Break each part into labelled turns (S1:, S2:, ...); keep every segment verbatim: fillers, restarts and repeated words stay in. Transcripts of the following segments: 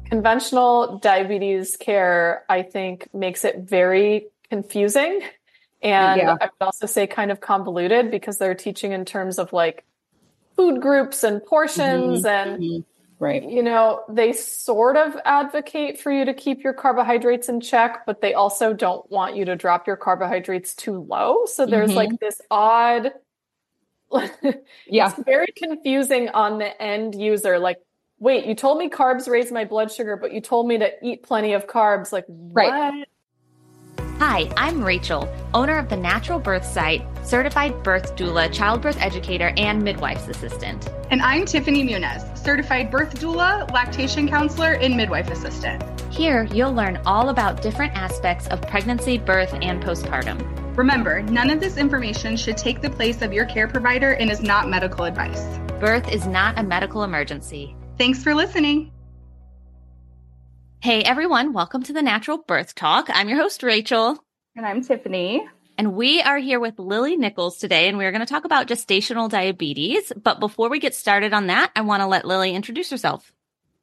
S1: conventional diabetes care, I think, makes it very confusing. And
S2: Yeah.
S1: I would also say kind of convoluted because they're teaching in terms of like food groups and portions.
S2: Mm-hmm.
S1: And,
S2: mm-hmm. Right.
S1: you know, they sort of advocate for you to keep your carbohydrates in check, but they also don't want you to drop your carbohydrates too low. So there's
S2: Mm-hmm.
S1: like this odd,
S2: yeah.
S1: it's very confusing on the end user. Like, wait, you told me carbs raise my blood sugar, but you told me to eat plenty of carbs. Like, what?
S2: Right.
S3: Hi, I'm Rachel, owner of the Natural Birth Site, certified birth doula, childbirth educator, and midwife's assistant.
S4: And I'm Tiffany Munez, certified birth doula, lactation counselor, and midwife assistant.
S3: Here, you'll learn all about different aspects of pregnancy, birth, and postpartum.
S4: Remember, none of this information should take the place of your care provider and is not medical advice.
S3: Birth is not a medical emergency.
S4: Thanks for listening.
S3: Hey everyone, welcome to the Natural Birth Talk. I'm your host, Rachel.
S4: And I'm Tiffany.
S3: And we are here with Lily Nichols today, and we're going to talk about gestational diabetes. But before we get started on that, I want to let Lily introduce herself.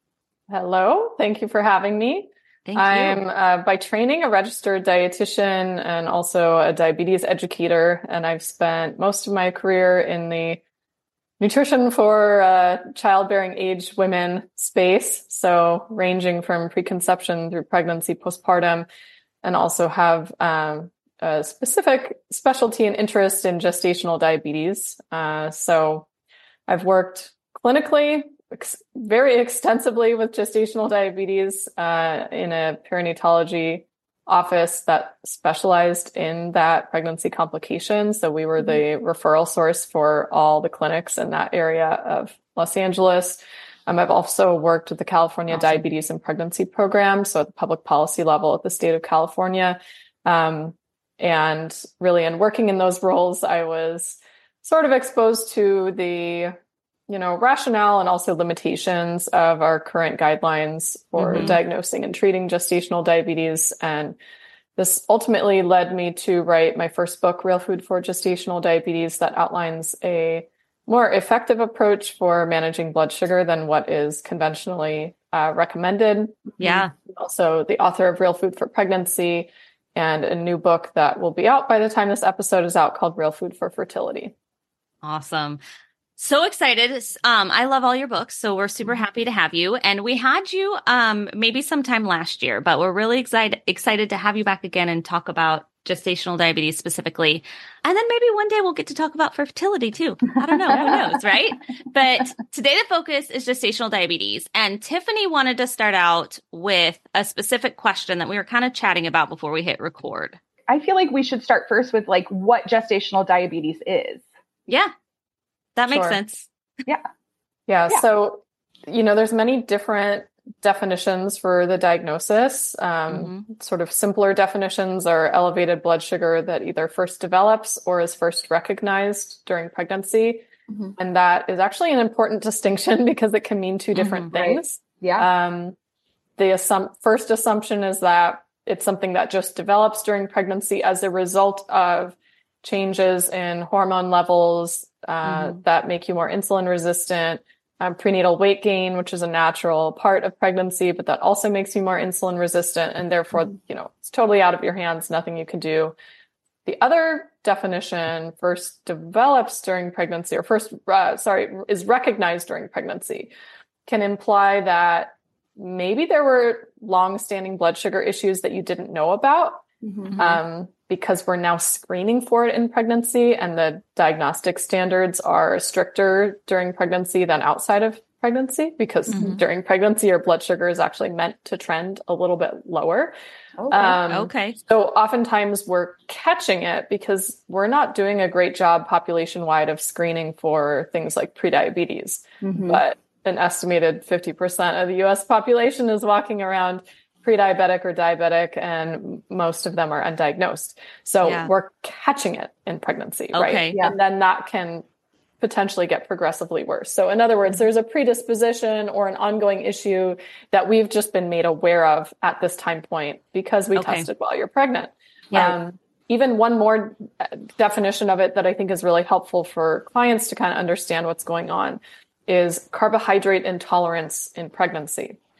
S1: Hello. Thank you for having me.
S3: Thank
S1: I'm
S3: you.
S1: uh, by training a registered dietitian and also a diabetes educator. And I've spent most of my career in the nutrition for uh, childbearing age women space. So ranging from preconception through pregnancy, postpartum, and also have um, a specific specialty and interest in gestational diabetes. Uh, so I've worked clinically ex- very extensively with gestational diabetes uh, in a perinatology office that specialized in that pregnancy complication. So we were the referral source for all the clinics in that area of Los Angeles. Um, I've also worked with the California
S2: Awesome.
S1: Diabetes and Pregnancy Program, so at the public policy level at the state of California. Um, and really in working in those roles, I was sort of exposed to the you know, rationale and also limitations of our current guidelines for
S2: Mm-hmm.
S1: diagnosing and treating gestational diabetes. And this ultimately led me to write my first book, Real Food for Gestational Diabetes, that outlines a more effective approach for managing blood sugar than what is conventionally uh, recommended.
S3: Yeah.
S1: Also the author of Real Food for Pregnancy and a new book that will be out by the time this episode is out called Real Food for Fertility.
S3: Awesome. So excited. Um, I love all your books, so we're super happy to have you. And we had you um, maybe sometime last year, but we're really excited excited to have you back again and talk about gestational diabetes specifically. And then maybe one day we'll get to talk about fertility too. I don't know. Who knows, right? But today the focus is gestational diabetes. And Tiffany wanted to start out with a specific question that we were kind of chatting about before we hit record.
S2: I feel like we should start first with like what gestational diabetes is.
S3: Yeah. That makes
S1: Sure.
S3: sense.
S1: Yeah,
S2: Yeah.
S1: So, you know, there's many different definitions for the diagnosis. Um,
S3: Mm-hmm.
S1: Sort of simpler definitions are elevated blood sugar that either first develops or is first recognized during pregnancy.
S2: Mhm.
S1: And that is actually an important distinction because it can mean two different
S2: Mhm, right.
S1: things.
S2: Yeah.
S1: Um, the assum- first assumption is that it's something that just develops during pregnancy as a result of changes in hormone levels uh,
S2: Mhm.
S1: that make you more insulin resistant, um, prenatal weight gain, which is a natural part of pregnancy, but that also makes you more insulin resistant. And therefore,
S2: Mhm.
S1: you know, it's totally out of your hands, nothing you can do. The other definition, first develops during pregnancy or first, uh, sorry, is recognized during pregnancy, can imply that maybe there were long-standing blood sugar issues that you didn't know about.
S2: Mhm.
S1: Um, because we're now screening for it in pregnancy and the diagnostic standards are stricter during pregnancy than outside of pregnancy because
S3: Mhm.
S1: during pregnancy, your blood sugar is actually meant to trend a little bit lower.
S2: Okay.
S1: Um,
S3: Okay.
S1: So oftentimes we're catching it because we're not doing a great job population-wide of screening for things like prediabetes.
S2: Mhm.
S1: But an estimated fifty percent of the U S population is walking around pre-diabetic or diabetic, and most of them are undiagnosed. So
S3: Yeah.
S1: we're catching it in pregnancy,
S3: Okay.
S1: right?
S2: Yeah.
S1: And then that can potentially get progressively worse. So in other words, there's a predisposition or an ongoing issue that we've just been made aware of at this time point because we
S3: Okay.
S1: tested while you're pregnant.
S3: Yeah.
S1: Um, even one more definition of it that I think is really helpful for clients to kind of understand what's going on is carbohydrate intolerance in pregnancy.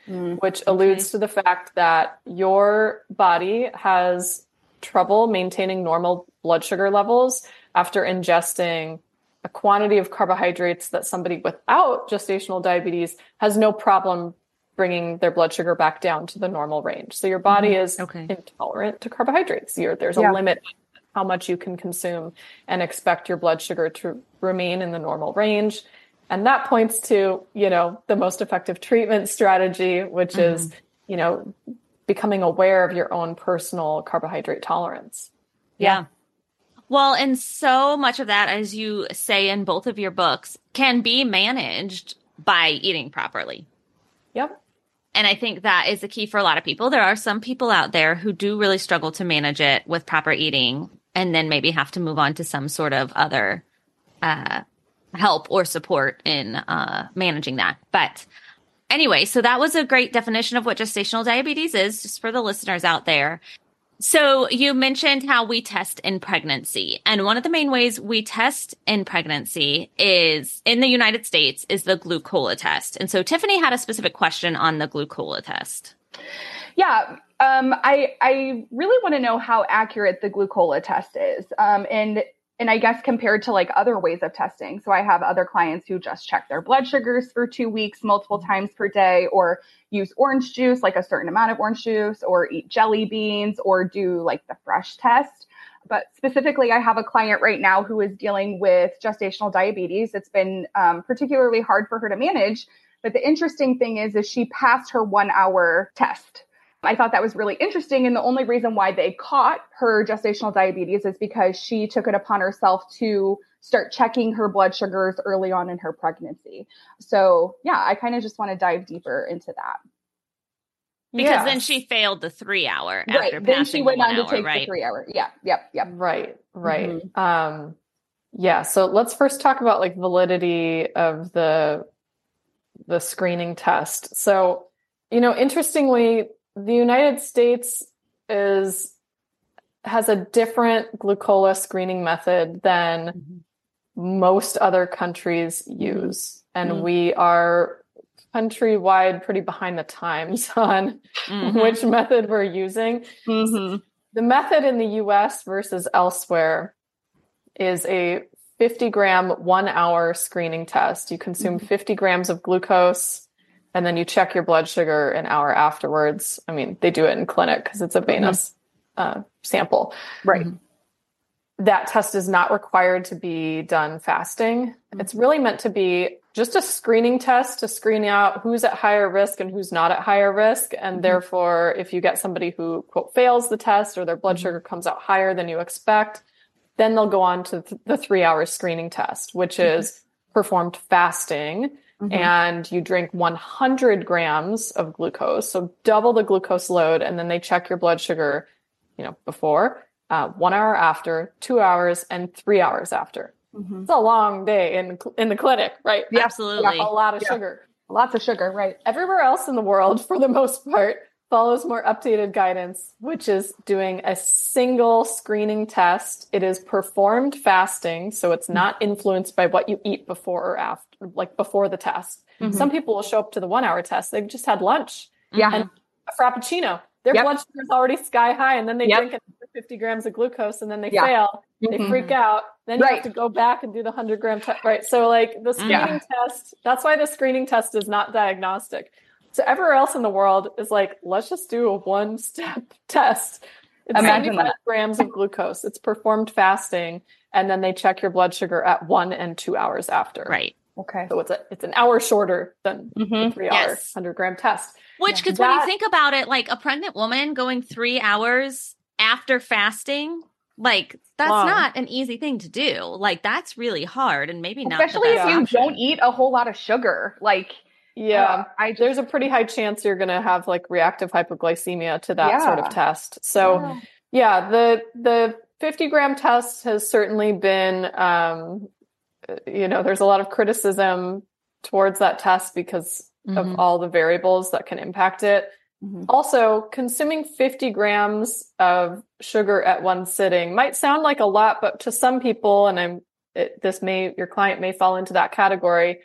S1: mm, which alludes okay. to the fact that your body has trouble maintaining normal blood sugar levels after ingesting a quantity of carbohydrates that somebody without gestational diabetes has no problem bringing their blood sugar back down to the normal range. So your body mm-hmm. is okay. intolerant to carbohydrates. You're, there's yeah. a limit how much you can consume and expect your blood sugar to remain in the normal range. And that points to, you know, the most effective treatment strategy, which mm-hmm. is, you know, becoming aware of your own personal carbohydrate tolerance.
S3: Yeah. Well, and so much of that, as you say in both of your books, can be managed by eating properly.
S1: Yep.
S3: And I think that is the key for a lot of people. There are some people out there who do really struggle to manage it with proper eating and then maybe have to move on to some sort of other uh, help or support in uh, managing that. But anyway, so that was a great definition of what gestational diabetes is, just for the listeners out there. So you mentioned how we test in pregnancy. And one of the main ways we test in pregnancy is in the United States is the glucola test. And so Tiffany had a specific question on the glucola test.
S2: Yeah, um, I I really want to know how accurate the glucola test is. Um, and and I guess compared to like other ways of testing. So I have other clients who just check their blood sugars for two weeks, multiple times per day, or use orange juice, like a certain amount of orange juice, or eat jelly beans, or do like the fresh test. But specifically, I have a client right now who is dealing with gestational diabetes. It's been um, particularly hard for her to manage. But the interesting thing is, is she passed her one hour test. I thought that was really interesting. And the only reason why they caught her gestational diabetes is because she took it upon herself to start checking her blood sugars early on in her pregnancy. So yeah, I kind of just want to dive deeper into that.
S3: Because yes. then she failed the three hour after
S2: right.
S3: passing
S2: Then she went
S3: the
S2: on to
S3: hour,
S2: take
S3: right?
S2: the three hour. Yeah. Yep. Yep.
S1: Right. Right.
S2: Mm-hmm.
S1: Um, yeah. So let's first talk about like validity of the, the screening test. So, you know, interestingly, the United States is has a different glucola screening method than mm-hmm. most other countries use. And mm-hmm. we are countrywide pretty behind the times on mm-hmm. which method we're using.
S2: Mm-hmm.
S1: The method in the U S versus elsewhere is a fifty gram, one hour screening test. You consume mm-hmm. fifty grams of glucose, and then you check your blood sugar an hour afterwards. I mean, they do it in clinic because it's a venous mm-hmm. uh, sample.
S2: Right.
S1: That test is not required to be done fasting. Mm-hmm. It's really meant to be just a screening test to screen out who's at higher risk and who's not at higher risk. And mm-hmm. therefore, if you get somebody who, quote, fails the test or their blood mm-hmm. sugar comes out higher than you expect, then they'll go on to th- the three-hour screening test, which mm-hmm. is performed fasting. Mm-hmm. And you drink one hundred grams of glucose, so double the glucose load, and then they check your blood sugar, you know, before, uh, one hour after, two hours, and three hours after. Mm-hmm. It's a long day in in the clinic, right?
S3: Yeah, absolutely.
S1: A lot of
S2: yeah.
S1: sugar.
S2: Lots of sugar, right.
S1: Everywhere else in the world, for the most part, follows more updated guidance, which is doing a single screening test. It is performed fasting, so it's not influenced by what you eat before or after, like before the test. Mm-hmm. Some people will show up to the one hour test. They've just had lunch
S2: yeah.
S1: and a Frappuccino. Their yep. blood sugar is already sky high, and then they yep. drink fifty grams of glucose, and then they yeah. fail. Mm-hmm. They freak out. Then you right. have to go back and do the one hundred gram test. Right. So like the screening yeah. test, that's why the screening test is not diagnostic. So everywhere else in the world is like, let's just do a one-step test. It's
S2: Imagine that.
S1: grams of glucose. It's performed fasting, and then they check your blood sugar at one and two hours after.
S3: Right.
S2: Okay.
S1: So it's a it's an hour shorter than
S2: mm-hmm.
S1: the three-hour
S3: yes.
S1: one hundred gram test.
S3: Which, because yeah. when you think about it, like a pregnant woman going three hours after fasting, like that's
S1: Long.
S3: not an easy thing to do. Like that's really hard, and maybe not.
S2: Especially if you
S3: option.
S2: don't eat a whole lot of sugar, like.
S1: Yeah,
S2: uh, I just,
S1: there's a pretty high chance you're going to have like reactive hypoglycemia to that
S2: yeah.
S1: sort of test. So yeah. yeah, the the fifty gram test has certainly been, um, you know, there's a lot of criticism towards that test because mm-hmm. of all the variables that can impact it. Mm-hmm. Also, consuming fifty grams of sugar at one sitting might sound like a lot, but to some people, and I'm it, this may your client may fall into that category.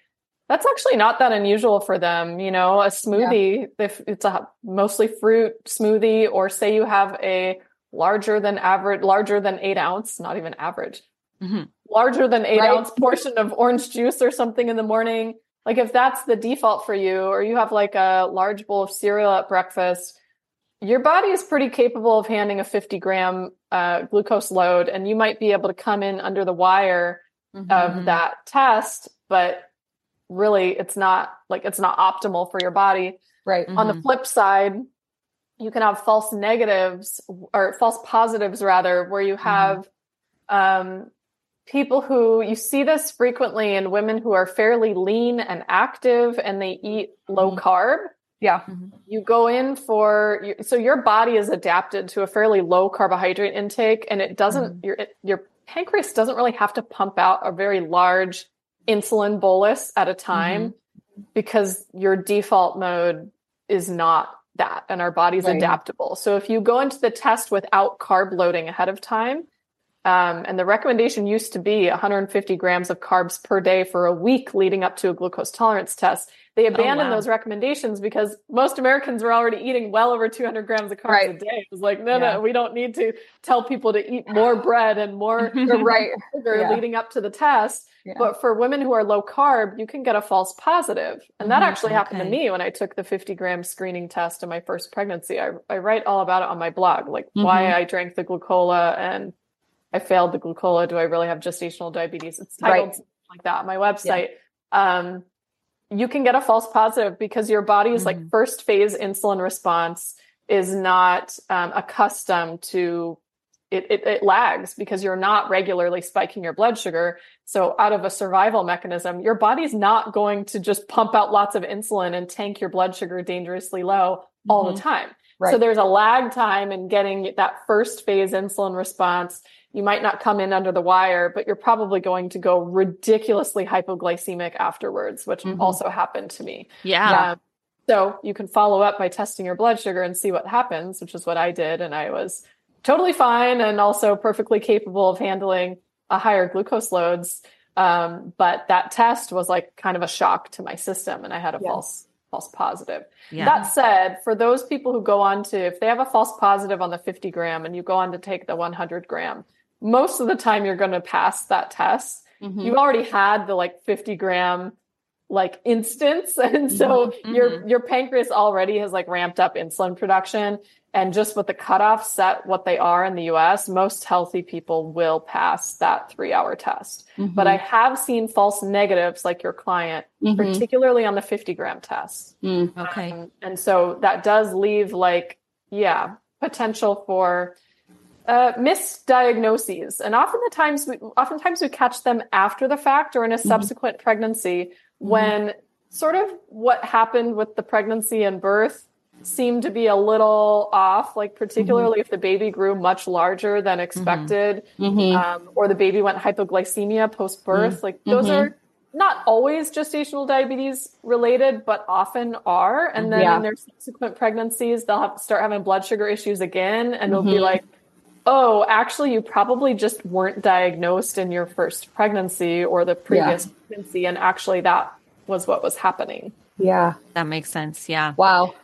S1: That's actually not that unusual for them. You know, a smoothie, yeah. if it's a mostly fruit smoothie, or say you have a larger than average, larger than eight ounce, not even average, mm-hmm. larger than eight right. ounce portion of orange juice or something in the morning. Like if that's the default for you, or you have like a large bowl of cereal at breakfast, your body is pretty capable of handling a fifty gram uh, glucose load, and you might be able to come in under the wire mm-hmm. of that test, but really it's not like it's not optimal for your body.
S2: Right.
S1: Mm-hmm. On the flip side, you can have false negatives or false positives rather, where you have mm-hmm. um, people who, you see this frequently in women who are fairly lean and active and they eat low mm-hmm. carb.
S2: Yeah.
S1: Mm-hmm. You go in for, so your body is adapted to a fairly low carbohydrate intake, and it doesn't, mm-hmm. your, your pancreas doesn't really have to pump out a very large insulin bolus at a time mm-hmm. because your default mode is not that, and our body's right. adaptable. So if you go into the test without carb loading ahead of time, um, and the recommendation used to be one hundred fifty grams of carbs per day for a week leading up to a glucose tolerance test, they abandoned oh, wow. those recommendations because most Americans were already eating well over two hundred grams of carbs right. a day. It was like, no, yeah. no, we don't need to tell people to eat more bread and more
S2: right.
S1: sugar
S2: yeah.
S1: leading up to the test. Yeah. But for women who are low carb, you can get a false positive. And that mm-hmm. actually okay. happened to me when I took the fifty gram screening test in my first pregnancy. I, I write all about it on my blog, like mm-hmm. why I drank the glucola and I failed the glucola. Do I really have gestational diabetes? It's titled right. like that on my website. Yeah. Um, you can get a false positive because your body's mm-hmm. like first phase insulin response is not um, accustomed to It, it, it lags because you're not regularly spiking your blood sugar. So out of a survival mechanism, your body's not going to just pump out lots of insulin and tank your blood sugar dangerously low all mm-hmm. the time. Right. So there's a lag time in getting that first phase insulin response. You might not come in under the wire, but you're probably going to go ridiculously hypoglycemic afterwards, which mm-hmm. also happened to me.
S3: Yeah.
S1: Um, so you can follow up by testing your blood sugar and see what happens, which is what I did. And I was totally fine and also perfectly capable of handling a higher glucose loads. Um, but that test was like kind of a shock to my system, and I had a yeah. false false positive. Yeah. That said, for those people who go on to, if they have a false positive on the fifty gram and you go on to take the one hundred gram, most of the time you're going to pass that test. Mm-hmm. You've already had the like fifty gram like instance. And so mm-hmm. your, your pancreas already has like ramped up insulin production. And just with the cutoff set what they are in the U S, most healthy people will pass that three hour test. Mm-hmm. But I have seen false negatives like your client, mm-hmm. particularly on the fifty gram test.
S3: Mm, okay.
S1: Um, and so that does leave like, yeah, potential for uh, misdiagnoses. And often the times we, oftentimes we catch them after the fact or in a mm-hmm. subsequent pregnancy mm-hmm. when sort of what happened with the pregnancy and birth seemed to be a little off, like particularly mm-hmm. if the baby grew much larger than expected, mm-hmm. um, or the baby went hypoglycemia post-birth. Mm-hmm. Like those mm-hmm. are not always gestational diabetes related, but often are. And then yeah. in their subsequent pregnancies, they'll have to start having blood sugar issues again. And it'll mm-hmm. be like, oh, actually, you probably just weren't diagnosed in your first pregnancy or the previous yeah. pregnancy. And actually that was what was happening.
S2: Yeah.
S3: That makes sense. Yeah.
S2: Wow.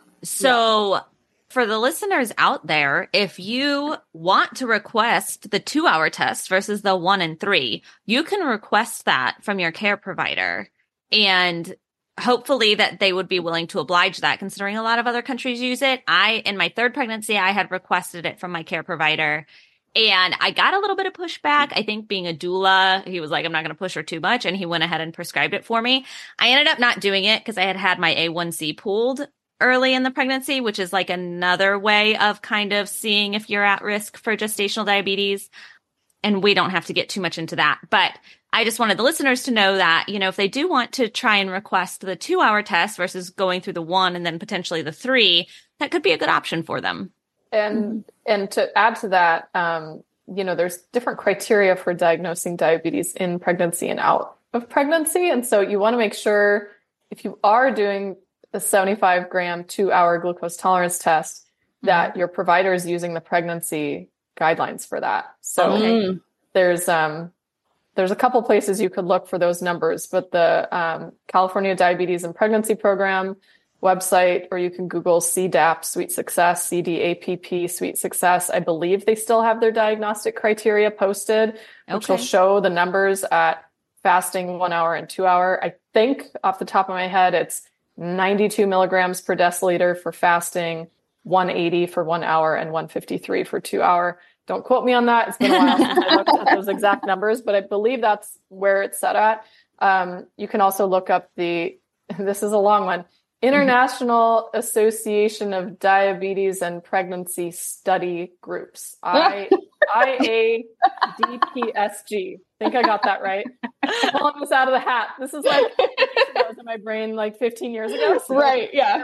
S3: So yeah. for the listeners out there, if you want to request the two hour test versus the one and three, you can request that from your care provider, and hopefully that they would be willing to oblige that, considering a lot of other countries use it. I, in my third pregnancy, I had requested it from my care provider, and I got a little bit of pushback. I think being a doula, he was like, I'm not going to push her too much. And he went ahead and prescribed it for me. I ended up not doing it because I had had my A one C pulled early in the pregnancy, which is like another way of kind of seeing if you're at risk for gestational diabetes. And we don't have to get too much into that. But I just wanted the listeners to know that, you know, if they do want to try and request the two hour test versus going through the one and then potentially the three, that could be a good option for them.
S1: And, mm-hmm. and to add to that, um, you know, there's different criteria for diagnosing diabetes in pregnancy and out of pregnancy. And so you want to make sure if you are doing the seventy-five gram two hour glucose tolerance test, that mm-hmm. your provider is using the pregnancy guidelines for that. So okay. there's, um, there's a couple places you could look for those numbers, but the um, California Diabetes and Pregnancy Program website, or you can Google C D A P, Sweet Success, C D A P P, Sweet Success. I believe they still have their diagnostic criteria posted, which
S3: Okay.
S1: will show the numbers at fasting one hour and two hour. I think off the top of my head, it's ninety-two milligrams per deciliter for fasting, one eighty for one hour, and one fifty-three for two hour. Don't quote me on that. It's been a while since I looked at those exact numbers, but I believe that's where it's set at. Um, you can also look up the, this is a long one, International Association of Diabetes and Pregnancy Study Groups, I, I A D P S G. I think I got that right. I'm pulling this out of the hat. This is like, that was in my brain like fifteen years ago. So
S2: Right. Yeah.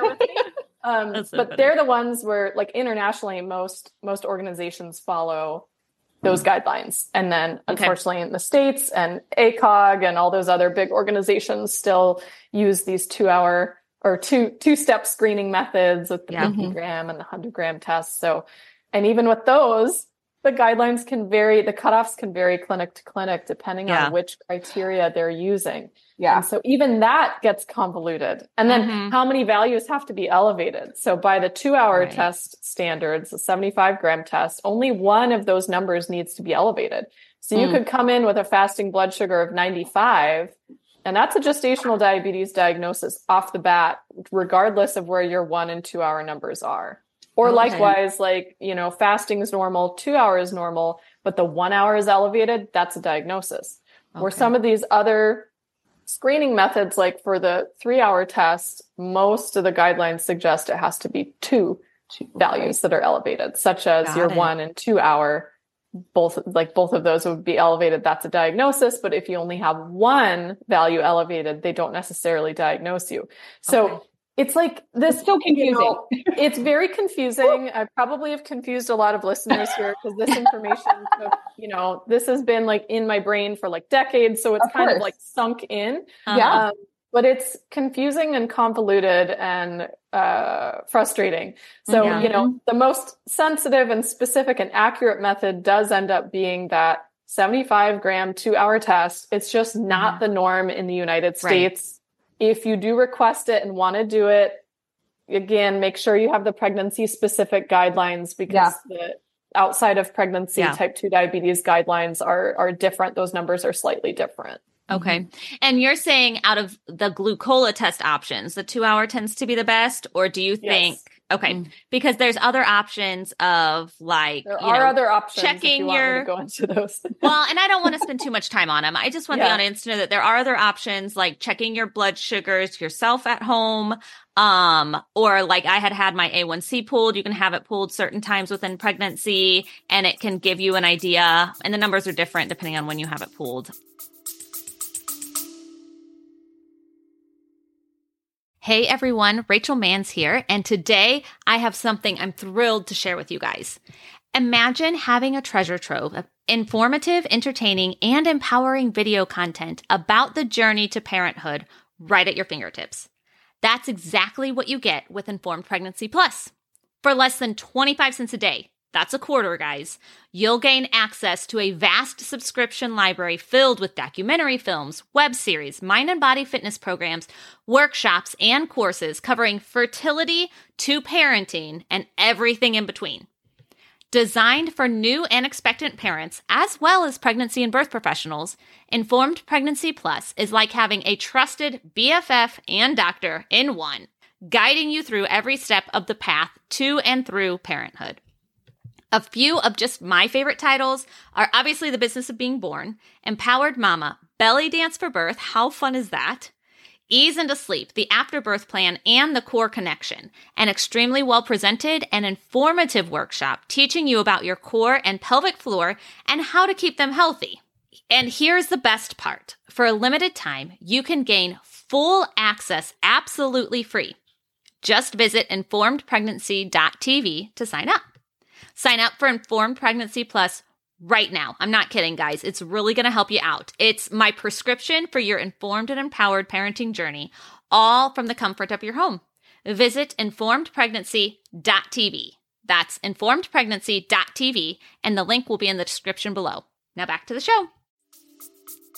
S1: Um,
S3: So
S1: but
S3: funny.
S1: they're the ones where, like, internationally, most most organizations follow those guidelines. And then, unfortunately, in the States and A C O G and all those other big organizations still use these two-hour or two two-step screening methods with the
S3: Yeah.
S1: fifty gram and the one hundred gram tests. So, and even with those, the guidelines can vary, the cutoffs can vary clinic to clinic depending
S3: Yeah.
S1: on which criteria they're using.
S2: Yeah.
S1: And so even that gets convoluted. And then
S3: Mhm.
S1: how many values have to be elevated? So by the two hour
S3: Right.
S1: test standards, the seventy-five gram test, only one of those numbers needs to be elevated. So you
S2: Mm.
S1: could come in with a fasting blood sugar of ninety-five, and that's a gestational diabetes diagnosis off the bat, regardless of where your one and two hour numbers are. Or
S3: Okay.
S1: likewise, like, you know, fasting is normal, two hours is normal, but the one hour is elevated, that's a diagnosis. Where
S3: Okay.
S1: some of these other screening methods, like for the three hour test, most of the guidelines suggest it has to be two values that are elevated, such as
S3: Got
S1: your
S3: it.
S1: one and two hour, both, like both of those would be elevated. That's a diagnosis. But if you only have one value elevated, they don't necessarily diagnose you. So
S3: Okay.
S1: it's like this,
S2: It's so confusing.
S1: you know, it's very confusing. I probably have confused a lot of listeners here because this information took, you know, this has been like in my brain for like decades. So it's
S2: Of
S1: kind of
S2: course.
S1: like sunk in.
S3: Uh-huh.
S2: Yeah.
S1: Um, but it's confusing and convoluted and uh, frustrating. So,
S3: Yeah.
S1: you know, the most sensitive and specific and accurate method does end up being that seventy-five gram two hour test. It's just not
S3: Mhm.
S1: the norm in the United
S3: Right.
S1: States. If you do request it and want to do it, again, make sure you have the pregnancy specific guidelines because the outside of pregnancy
S3: Yeah.
S1: type two diabetes guidelines are, are different. Those numbers are slightly different.
S3: Okay. And you're saying out of the glucola test options, the two hour tends to be the best, or do you think,
S1: Yes.
S3: okay,
S2: Mm.
S3: because there's other options of like,
S1: There
S3: you
S1: are
S3: know,
S1: other options if
S3: checking
S1: you want me
S3: your-
S1: to go into those.
S3: well, and I don't want to spend too much time on them. I just want the
S1: Yeah.
S3: audience to know that there are other options like checking your blood sugars yourself at home. Um, or like I had had my A one C pulled. You can have it pulled certain times within pregnancy and it can give you an idea. And the numbers are different depending on when you have it pulled. Hey everyone, Rachel Manns here, and today I have something I'm thrilled to share with you guys. Imagine having a treasure trove of informative, entertaining, and empowering video content about the journey to parenthood right at your fingertips. That's exactly what you get with Informed Pregnancy Plus. For less than twenty-five cents a day, that's a quarter, guys, you'll gain access to a vast subscription library filled with documentary films, web series, mind and body fitness programs, workshops, and courses covering fertility to parenting and everything in between. Designed for new and expectant parents, as well as pregnancy and birth professionals, Informed Pregnancy Plus is like having a trusted B F F and doctor in one, guiding you through every step of the path to and through parenthood. A few of just my favorite titles are obviously The Business of Being Born, Empowered Mama, Belly Dance for Birth, how fun is that? Ease into Sleep, the Afterbirth Plan, and the Core Connection, an extremely well-presented and informative workshop teaching you about your core and pelvic floor and how to keep them healthy. And here's the best part. For a limited time, you can gain full access absolutely free. Just visit informed pregnancy dot t v to sign up. Sign up for Informed Pregnancy Plus right now. I'm not kidding, guys. It's really going to help you out. It's my prescription for your informed and empowered parenting journey, all from the comfort of your home. Visit informed pregnancy dot t v. That's informed pregnancy dot t v, and the link will be in the description below. Now back to the show.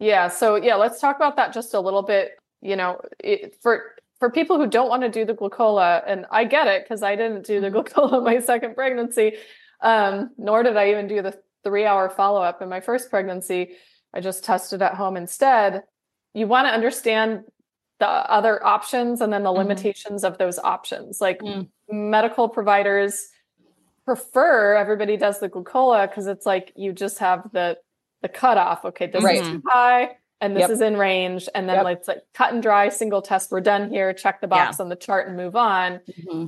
S1: Yeah. So yeah, let's talk about that just a little bit. You know, it, for for people who don't want to do the glucola, and I get it because I didn't do the glucola my second pregnancy, um, nor did I even do the three hour follow up in my first pregnancy. I just tested at home instead. You want to understand the other options and then the mm-hmm. limitations of those options. Like mm. medical providers prefer everybody does the glucola because it's like you just have the the cutoff. Okay, this right. is too high and this yep. is in range. And then yep. let's like cut and dry, single test, we're done here, check the box yeah. on the chart and move on. Mm-hmm.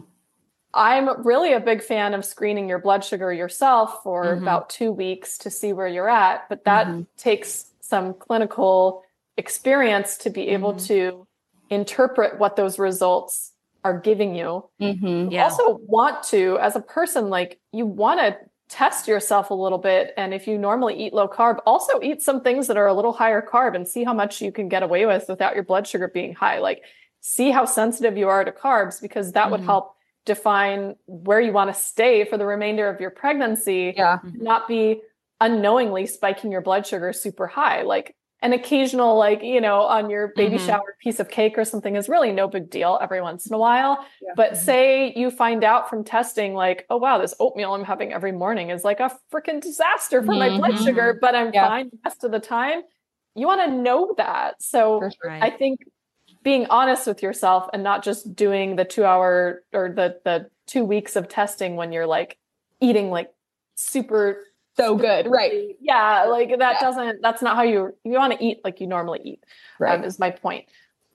S1: I'm really a big fan of screening your blood sugar yourself for mm-hmm. about two weeks to see where you're at. But that mm-hmm. takes some clinical experience to be able mm-hmm. to interpret what those results are giving you. Mm-hmm. You yeah. also want to, as a person, like you want to test yourself a little bit. And if you normally eat low carb, also eat some things that are a little higher carb and see how much you can get away with without your blood sugar being high. Like see how sensitive you are to carbs, because that mm-hmm. would help define where you want to stay for the remainder of your pregnancy.
S2: Yeah.
S1: Not be unknowingly spiking your blood sugar super high. Like an occasional, like, you know, on your baby mm-hmm. shower piece of cake or something is really no big deal every once in a while. Yeah. But mm-hmm. say you find out from testing, like, oh, wow, this oatmeal I'm having every morning is like a freaking disaster for mm-hmm. my blood sugar, but I'm yeah. fine the rest of the time. You want to know that. So sure. I think being honest with yourself and not just doing the two hour or the, the two weeks of testing when you're like eating like super
S2: so good. Right.
S1: Yeah. Like that yeah. doesn't, that's not how you, you want to eat like you normally eat, right. um, is my point.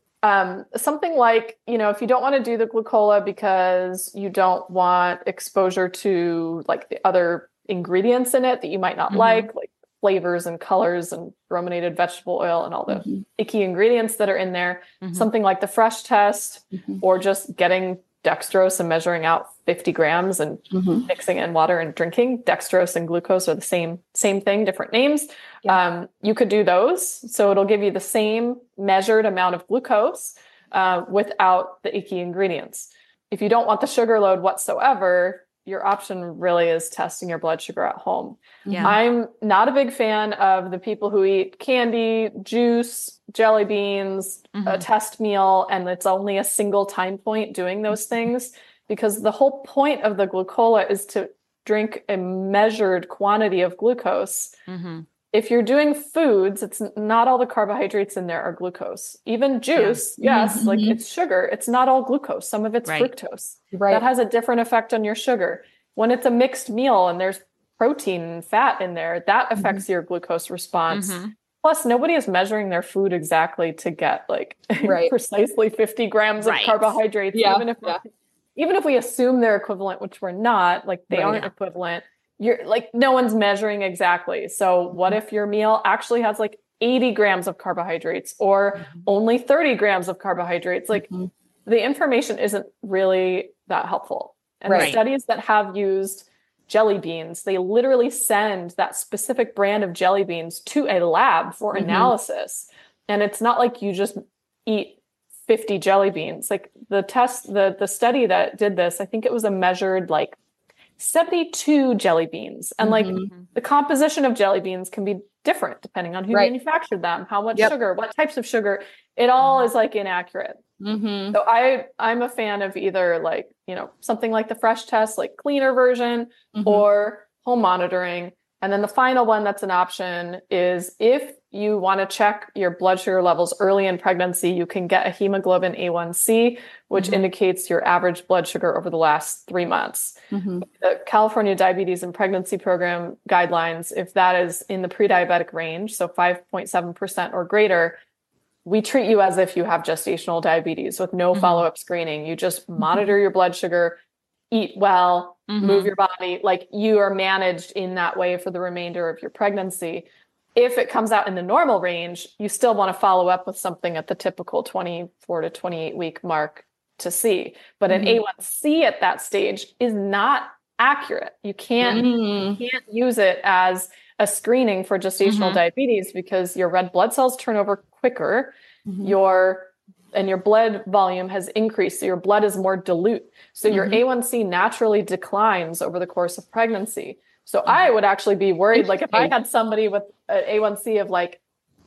S1: Um, something like, you know, if you don't want to do the glucola because you don't want exposure to like the other ingredients in it that you might not mm-hmm. like, like flavors and colors and brominated vegetable oil and all the mm-hmm. icky ingredients that are in there, mm-hmm. something like the fresh test mm-hmm. or just getting dextrose and measuring out fifty grams and mm-hmm. mixing in water and drinking. Dextrose and glucose are the same, same thing, different names. Yeah. Um, you could do those. So it'll give you the same measured amount of glucose uh, without the icky ingredients. If you don't want the sugar load whatsoever, your option really is testing your blood sugar at home. Yeah. I'm not a big fan of the people who eat candy, juice, jelly beans, mm-hmm. a test meal, and it's only a single time point doing those things, because the whole point of the glucola is to drink a measured quantity of glucose. Mm-hmm. If you're doing foods, it's not all the carbohydrates in there are glucose. Even juice, yeah. yes, mm-hmm. like it's sugar. It's not all glucose. Some of it's right. fructose. Right. That has a different effect on your sugar. When it's a mixed meal and there's protein and fat in there, that affects mm-hmm. your glucose response. Mm-hmm. Plus, nobody is measuring their food exactly to get like right. precisely fifty grams right. of carbohydrates. Yeah. Even if yeah. even if we assume they're equivalent, which we're not, like they right. aren't yeah. equivalent. You're like, no one's measuring exactly. So what if your meal actually has like eighty grams of carbohydrates or mm-hmm. only thirty grams of carbohydrates? Like mm-hmm. the information isn't really that helpful. And right. the studies that have used jelly beans, they literally send that specific brand of jelly beans to a lab for mm-hmm. analysis. And it's not like you just eat fifty jelly beans. Like the test, the, the study that did this, I think it was a measured like seventy-two jelly beans. And like mm-hmm. the composition of jelly beans can be different depending on who right. manufactured them, how much yep. sugar, what types of sugar. It all is like inaccurate. Mm-hmm. So I, I'm a fan of either like, you know, something like the fresh test, like cleaner version mm-hmm. or home monitoring. And then the final one that's an option is if you want to check your blood sugar levels early in pregnancy, you can get a hemoglobin A one C, which mm-hmm. indicates your average blood sugar over the last three months. Mm-hmm. The California Diabetes and Pregnancy Program guidelines, if that is in the pre-diabetic range, so five point seven percent or greater, we treat you as if you have gestational diabetes with no mm-hmm. follow-up screening. You just monitor your blood sugar, eat well, mm-hmm. move your body, like you are managed in that way for the remainder of your pregnancy. If it comes out in the normal range, you still want to follow up with something at the typical twenty-four to twenty-eight week mark to see. But mm-hmm. an A one C at that stage is not accurate. You can't, mm-hmm. you can't use it as a screening for gestational mm-hmm. diabetes because your red blood cells turn over quicker. Mm-hmm. Your and your blood volume has increased. So your blood is more dilute. So mm-hmm. your A one C naturally declines over the course of pregnancy. So mm-hmm. I would actually be worried, like if I had somebody with an A one C of like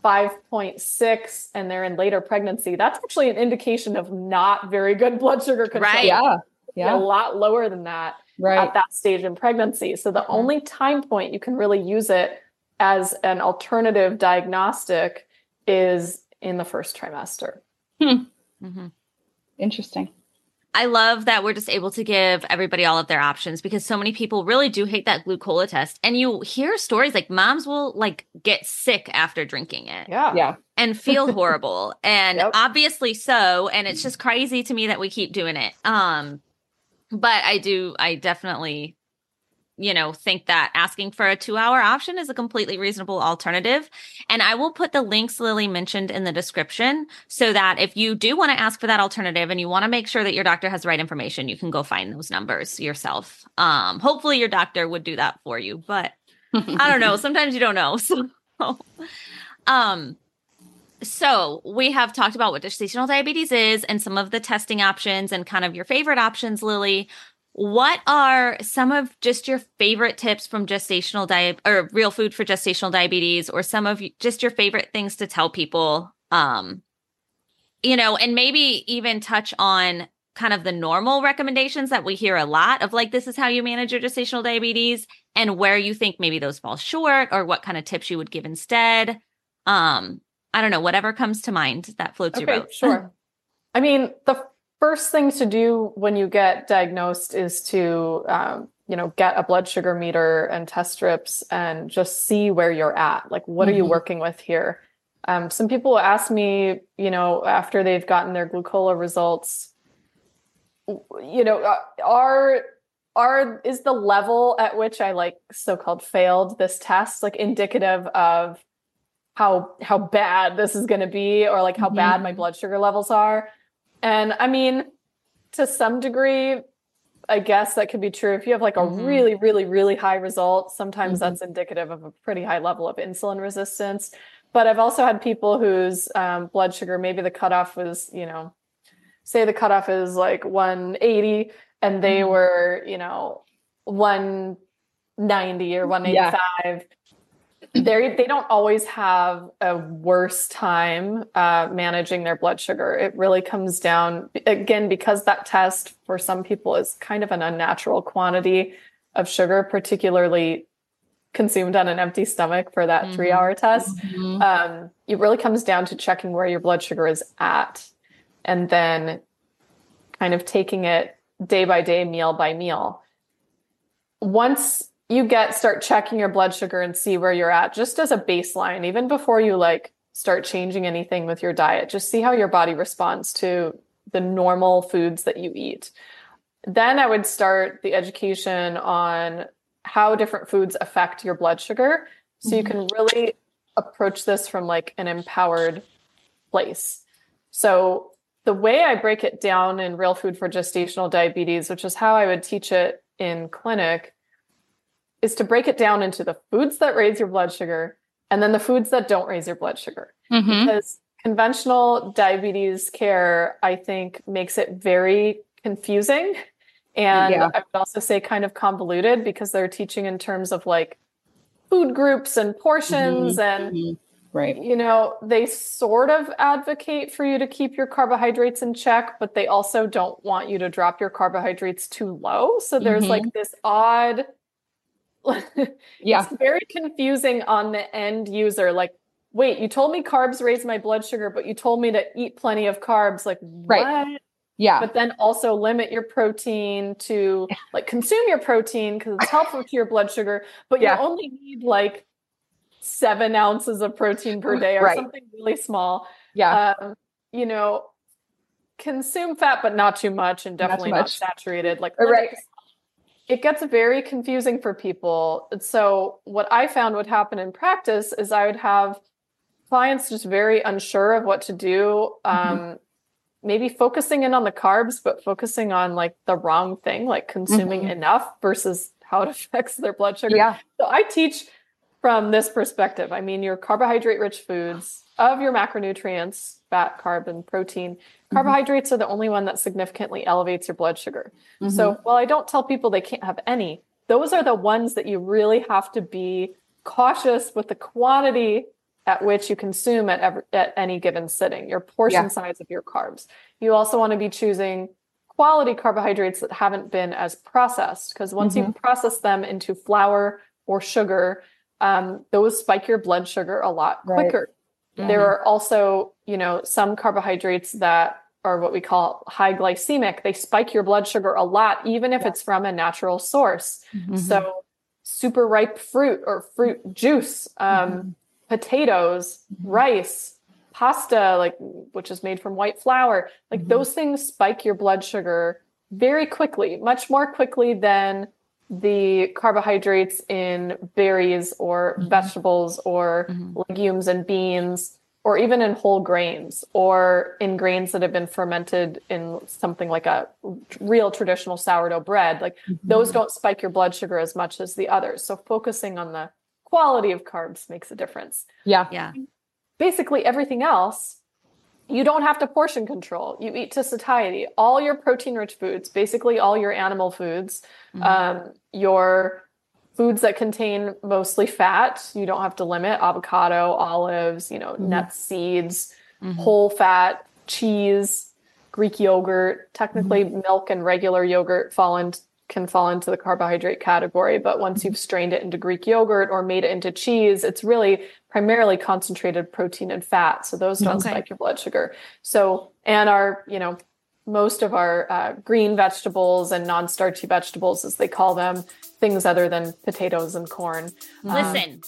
S1: five point six and they're in later pregnancy, that's actually an indication of not very good blood sugar control.
S3: Right.
S2: Yeah. Yeah.
S1: A lot lower than that
S2: Right.
S1: at that stage in pregnancy. So the mm-hmm. only time point you can really use it as an alternative diagnostic is in the first trimester.
S2: Hmm.
S3: Mm-hmm.
S2: Interesting.
S3: I love that we're just able to give everybody all of their options, because so many people really do hate that glucola test. And you hear stories like moms will like get sick after drinking it.
S1: Yeah.
S2: Yeah.
S3: And feel horrible. And
S1: Yep.
S3: obviously so. And it's just crazy to me that we keep doing it. Um, but I do, I definitely, you know, think that asking for a two hour option is a completely reasonable alternative. And I will put the links Lily mentioned in the description so that if you do want to ask for that alternative and you want to make sure that your doctor has the right information, you can go find those numbers yourself. Um, hopefully your doctor would do that for you, but I don't know. Sometimes you don't know. So, um, so we have talked about what gestational diabetes is and some of the testing options and kind of your favorite options, Lily. What are some of just your favorite tips from gestational diet or Real Food for Gestational Diabetes, or some of just your favorite things to tell people, um, you know, and maybe even touch on kind of the normal recommendations that we hear a lot of, like, this is how you manage your gestational diabetes, and where you think maybe those fall short, or what kind of tips you would give instead. Um, I don't know, whatever comes to mind that floats
S1: Okay,
S3: your boat.
S1: Sure. I mean, the first thing to do when you get diagnosed is to, um, you know, get a blood sugar meter and test strips and just see where you're at. Like, what mm-hmm. are you working with here? Um, some people ask me, you know, after they've gotten their glucola results, you know, are, are, is the level at which I like so-called failed this test, like indicative of how, how bad this is going to be, or like how mm-hmm. bad my blood sugar levels are? And I mean, to some degree, I guess that could be true. If you have like a mm-hmm. really, really, really high result, sometimes mm-hmm. that's indicative of a pretty high level of insulin resistance. But I've also had people whose um, blood sugar, maybe the cutoff was, you know, say the cutoff is like one eighty and they mm-hmm. were, you know, one ninety or one eighty-five. Yeah. They they don't always have a worse time uh, managing their blood sugar. It really comes down, again, because that test for some people is kind of an unnatural quantity of sugar, particularly consumed on an empty stomach for that mm-hmm. three-hour test. Mm-hmm. Um, it really comes down to checking where your blood sugar is at, and then kind of taking it day by day, meal by meal. Once you get, start checking your blood sugar and see where you're at, just as a baseline, even before you like start changing anything with your diet, just see how your body responds to the normal foods that you eat. Then I would start the education on how different foods affect your blood sugar. So mm-hmm. you can really approach this from like an empowered place. So the way I break it down in Real Food for Gestational Diabetes, which is how I would teach it in clinic, is to break it down into the foods that raise your blood sugar and then the foods that don't raise your blood sugar. Mm-hmm. Because conventional diabetes care, I think, makes it very confusing. And yeah. I would also say kind of convoluted, because they're teaching in terms of like food groups and portions. Mm-hmm. And,
S2: mm-hmm. right.
S1: you know, they sort of advocate for you to keep your carbohydrates in check, but they also don't want you to drop your carbohydrates too low. So there's mm-hmm. like this odd...
S2: yeah,
S1: it's very confusing on the end user. Like, wait, you told me carbs raise my blood sugar, but you told me to eat plenty of carbs. Like,
S2: right.
S1: what?
S2: Yeah.
S1: But then also limit your protein to like consume your protein because it's helpful to your blood sugar, but yeah. you only need like seven ounces of protein per day or right. something really small.
S2: Yeah.
S1: Um, you know, consume fat, but not too much, and definitely not, not saturated. Like,
S2: right.
S1: It gets very confusing for people. So what I found would happen in practice is I would have clients just very unsure of what to do. Um, mm-hmm. Maybe focusing in on the carbs, but focusing on like the wrong thing, like consuming mm-hmm. enough versus how it affects their blood sugar.
S2: Yeah.
S1: So I teach from this perspective. I mean, your carbohydrate rich foods of your macronutrients, fat, carb, and protein. Carbohydrates mm-hmm. are the only one that significantly elevates your blood sugar. Mm-hmm. So while I don't tell people they can't have any, those are the ones that you really have to be cautious with the quantity at which you consume at every, at any given sitting, your portion
S2: Yeah.
S1: size of your carbs. You also want to be choosing quality carbohydrates that haven't been as processed, because once
S2: Mhm.
S1: you process them into flour or sugar, um, those spike your blood sugar a lot
S2: Right.
S1: quicker.
S3: Mhm.
S1: There are also, you know, some carbohydrates that are what we call high glycemic. They spike your blood sugar a lot, even if
S2: Yeah.
S1: it's from a natural source.
S3: Mhm.
S1: So super ripe fruit or fruit juice, um,
S2: Mhm.
S1: potatoes,
S2: Mhm.
S1: rice, pasta, like which is made from white flour, like
S2: Mhm.
S1: those things spike your blood sugar very quickly, much more quickly than the carbohydrates in berries or
S2: Mhm.
S1: vegetables or
S3: Mhm.
S1: legumes and beans, or even in whole grains or in grains that have been fermented in something like a real traditional sourdough bread. Like those don't spike your blood sugar as much as the others. So focusing on the quality of carbs makes a difference.
S2: Yeah.
S3: Yeah.
S1: Basically everything else, you don't have to portion control. You eat to satiety. All your protein-rich foods, basically all your animal foods,
S3: Mhm.
S1: um, your foods that contain mostly fat, you don't have to limit. Avocado, olives, you know,
S2: Mhm.
S1: nuts, seeds,
S3: Mhm.
S1: whole fat, cheese, Greek yogurt. Technically, milk and regular yogurt fall in, can fall into the carbohydrate category, but once you've strained it into Greek yogurt or made it into cheese, it's really primarily concentrated protein and fat. So those don't
S3: Okay.
S1: spike your blood sugar. So, and our, you know, most of our uh, green vegetables and non-starchy vegetables, as they call them, things other than potatoes and corn. Um,
S3: Listen,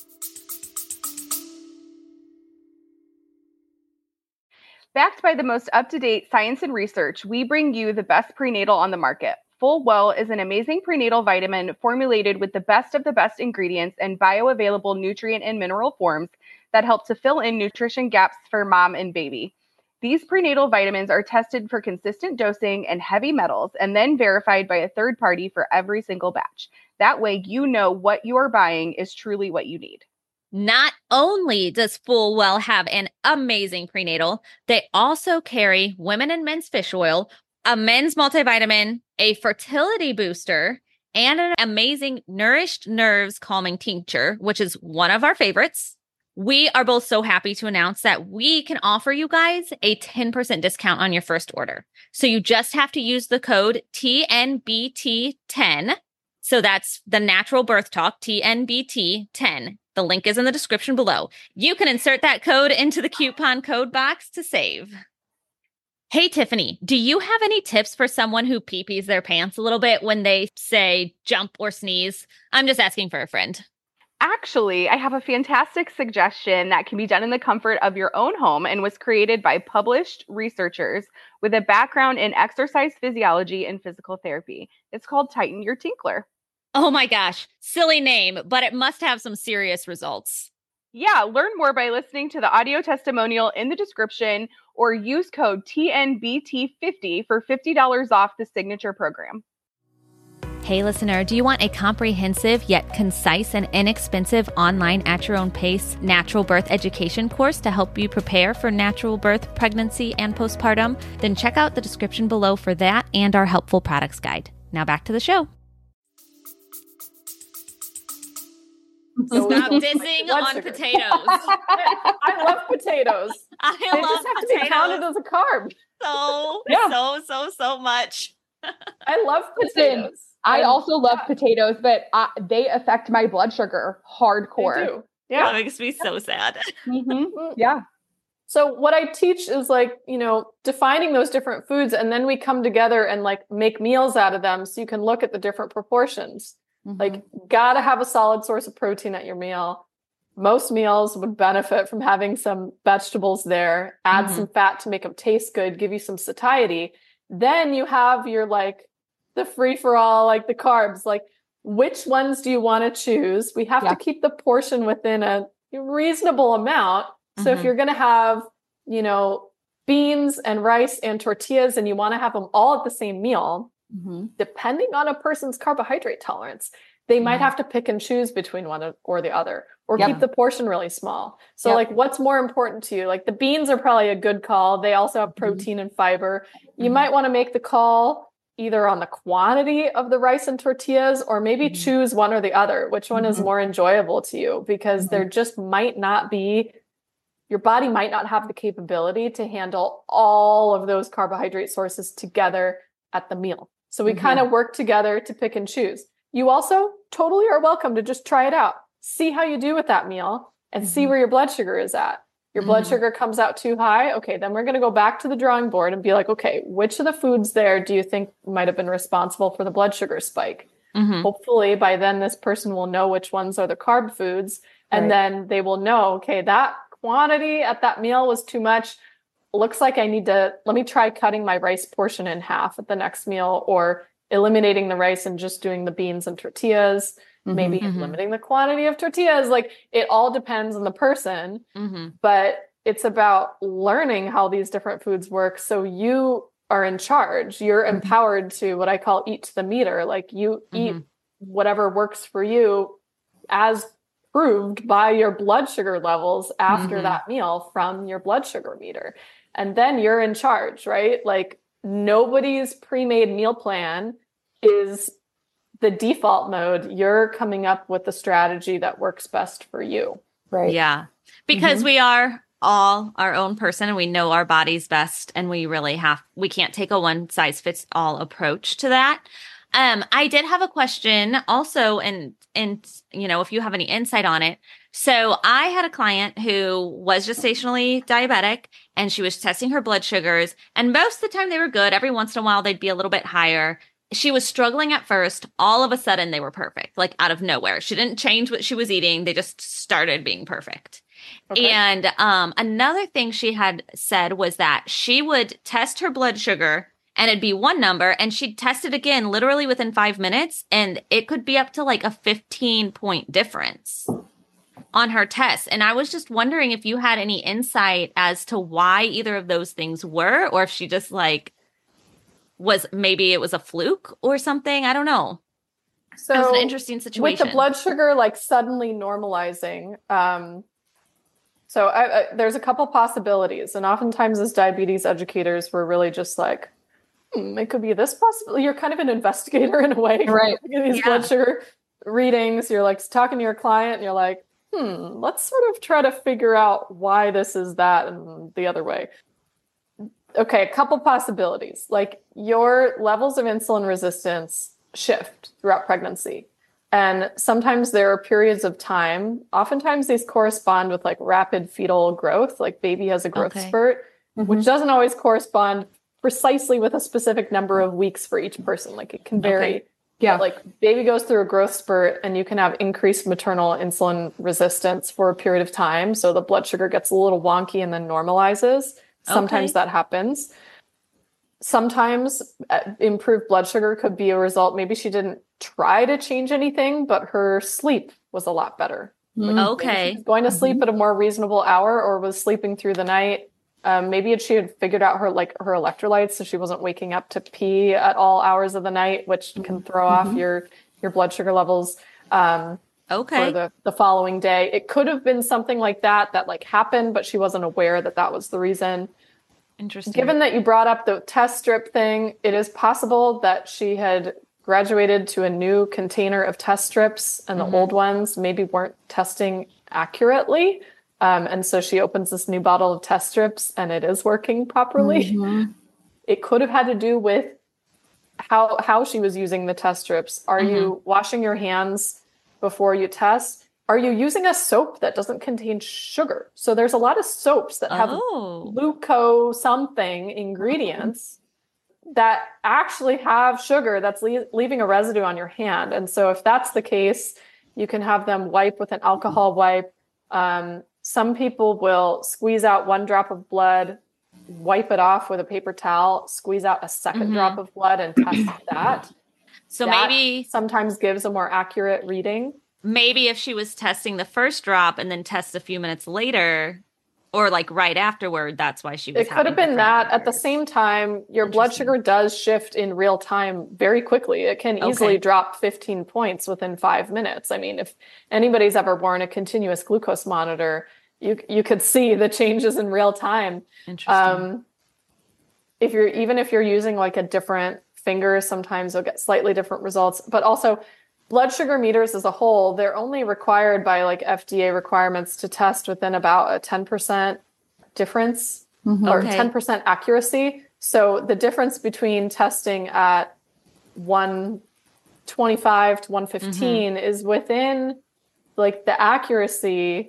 S2: Backed by the most up-to-date science and research, we bring you the best prenatal on the market. Full Well is an amazing prenatal vitamin formulated with the best of the best ingredients and bioavailable nutrient and mineral forms that help to fill in nutrition gaps for mom and baby. These prenatal vitamins are tested for consistent dosing and heavy metals and then verified by a third party for every single batch. That way, you know what you are buying is truly what you need.
S3: not only does Full Well have an amazing prenatal, they also carry women and men's fish oil, a men's multivitamin, a fertility booster, and an amazing Nourished Nerves calming tincture, which is one of our favorites. We are both so happy to announce that we can offer you guys a ten percent discount on your first order. So you just have to use the code T N B T ten. So that's the Natural Birth Talk, T N B T ten. The link is in the description below. You can insert that code into the coupon code box to save. Hey, Tiffany, do you have any tips for someone who pee-pees their pants a little bit when they say jump or sneeze? I'm just asking for a friend.
S2: Actually, I have a fantastic suggestion that can be done in the comfort of your own home and was created by published researchers with a background in exercise physiology and physical therapy. It's called Tighten Your Tinkler.
S3: Oh my gosh, silly name, but it must have some serious results.
S2: Yeah, learn more by listening to the audio testimonial in the description or use code T N B T fifty for fifty dollars off the signature program.
S3: Hey listener, do you want a comprehensive yet concise and inexpensive online at your own pace natural birth education course to help you prepare for natural birth, pregnancy, and postpartum? Then check out the description below for that and our helpful products guide. Now back to the show.
S1: So
S3: Stop
S1: we-
S3: dissing
S1: blood
S3: on
S1: sugar.
S3: potatoes.
S1: I love potatoes.
S3: I
S1: They
S3: love
S1: just have to be counted
S3: potatoes
S1: as a carb.
S3: so,
S2: Yeah.
S3: so, so, so much.
S1: I love
S2: Listen,
S1: potatoes.
S2: I
S1: And
S2: also love
S1: yeah,
S2: potatoes, but I, they affect my blood sugar
S1: they
S2: hardcore.
S1: do.
S3: That
S1: Yeah.
S3: makes me so sad.
S2: Mm-hmm. Yeah.
S1: So what I teach is like, you know, defining those different foods, and then we come together and like make meals out of them so you can look at the different proportions. Like, gotta have a solid source of protein at your meal. Most meals would benefit from having some vegetables there, add
S3: Mhm.
S1: some fat to make them taste good, give you some satiety. Then you have your like the free for all, like the carbs, like which ones do you want to choose? We have
S2: Yeah.
S1: to keep the portion within a reasonable amount. So if
S3: Mhm.
S1: you're going to have, you know, beans and rice and tortillas and you want to have them all at the same meal,
S2: Mm-hmm.
S1: depending on a person's carbohydrate tolerance, they might
S3: Mhm.
S1: have to pick and choose between one or the other, or
S2: Yep.
S1: keep the portion really small. So
S2: Yep.
S1: like, what's more important to you? Like the beans are probably a good call. They also have protein and fiber. You
S3: Mhm.
S1: might want to make the call either on the quantity of the rice and tortillas, or maybe
S3: Mhm.
S1: choose one or the other. Which one is
S2: Mhm.
S1: more enjoyable to you? Because
S2: Mhm.
S1: there just might not be your body might not have the capability to handle all of those carbohydrate sources together at the meal. So we mm-hmm. kind of work together to pick and choose. You also totally are welcome to just try it out. See how you do with that meal and mm-hmm. see where your blood sugar is at. Your mm-hmm. blood sugar comes out too high. Okay, then we're going to go back to the drawing board and be like, okay, which of the foods there do you think might have been responsible for the blood sugar spike? Mm-hmm. Hopefully by then this person will know which ones are the carb foods. And right. then they will know, okay, that quantity at that meal was too much. Looks like I need to, let me try cutting my rice portion in half at the next meal, or eliminating the rice and just doing the beans and tortillas, mm-hmm, maybe mm-hmm. limiting the quantity of tortillas. Like it all depends on the person, mm-hmm. but it's about learning how these different foods work. So you are in charge. You're mm-hmm. empowered to what I call eat to the meter. Like you mm-hmm. eat whatever works for you as proved by your blood sugar levels after mm-hmm. that meal from your blood sugar meter. And then you're in charge, right? Like nobody's pre-made meal plan is the default mode. You're coming up with the strategy that works best for you. Right.
S3: Yeah. Because mm-hmm. we are all our own person and we know our bodies best. And we really have, we can't take a one size fits all approach to that. Um, I did have a question also, and, and, you know, if you have any insight on it. So I had a client who was gestationally diabetic and she was testing her blood sugars, and most of the time they were good. Every once in a while, they'd be a little bit higher. She was struggling at first. All of a sudden they were perfect, like out of nowhere. She didn't change what she was eating. They just started being perfect. Okay. And, um, another thing she had said was that she would test her blood sugar and it'd be one number, and she'd test it again literally within five minutes. And it could be up to like a fifteen point difference on her test. And I was just wondering if you had any insight as to why either of those things were, or if she just like was, maybe it was a fluke or something. I don't know.
S1: So
S3: it was an interesting situation.
S1: With the blood sugar like suddenly normalizing, um, so I, I, there's a couple possibilities. And oftentimes as diabetes educators, we're really just like, Hmm, it could be this possible. You're kind of an investigator in a way, right? These yeah. blood sugar readings, you're like talking to your client and you're like, hmm, let's sort of try to figure out why this is that and the other way. Okay, a couple possibilities. Like your levels of insulin resistance shift throughout pregnancy. And sometimes there are periods of time. Oftentimes these correspond with like rapid fetal growth, like baby has a growth okay. spurt, mm-hmm. which doesn't always correspond precisely with a specific number of weeks for each person. Like it can vary. Okay. Yeah. Like baby goes through a growth spurt and you can have increased maternal insulin resistance for a period of time. So the blood sugar gets a little wonky and then normalizes. Sometimes okay. that happens. Sometimes improved blood sugar could be a result. Maybe she didn't try to change anything, but her sleep was a lot better. Like
S3: okay.
S1: She was going to sleep
S3: mm-hmm.
S1: at a more reasonable hour or was sleeping through the night. Um, maybe she had figured out her like her electrolytes, so she wasn't waking up to pee at all hours of the night, which can throw mm-hmm. off your your blood sugar levels. Um,
S3: okay.
S1: For the the following day, it could have been something like that that like happened, but she wasn't aware that that was the reason.
S3: Interesting.
S1: Given that you brought up the test strip thing, it is possible that she had graduated to a new container of test strips, and mm-hmm. the old ones maybe weren't testing accurately. Um, and so she opens this new bottle of test strips and it is working properly. Mm-hmm. It could have had to do with how how she was using the test strips. Are mm-hmm. you washing your hands before you test? Are you using a soap that doesn't contain sugar? So there's a lot of soaps that have
S3: oh.
S1: glucose something ingredients mm-hmm. that actually have sugar that's le- leaving a residue on your hand. And so if that's the case, you can have them wipe with an alcohol wipe. Um, Some people will squeeze out one drop of blood, wipe it off with a paper towel, squeeze out a second mm-hmm. drop of blood and test that.
S3: So
S1: that
S3: maybe
S1: sometimes gives a more accurate reading.
S3: Maybe if she was testing the first drop and then test a few minutes later or like right afterward, that's why she was
S1: It could have been that.
S3: numbers.
S1: At the same time, your blood sugar does shift in real time very quickly. It can easily okay. drop fifteen points within five minutes. I mean, if anybody's ever worn a continuous glucose monitor, you you could see the changes in real time.
S3: Interesting.
S1: Um, if you're even if you're using like a different finger, sometimes you'll get slightly different results. But also, blood sugar meters as a whole, they're only required by like F D A requirements to test within about a ten percent difference
S2: Mhm.
S1: or
S3: Okay.
S1: ten percent accuracy. So the difference between testing at one twenty-five to one fifteen
S3: Mm-hmm.
S1: is within like the accuracy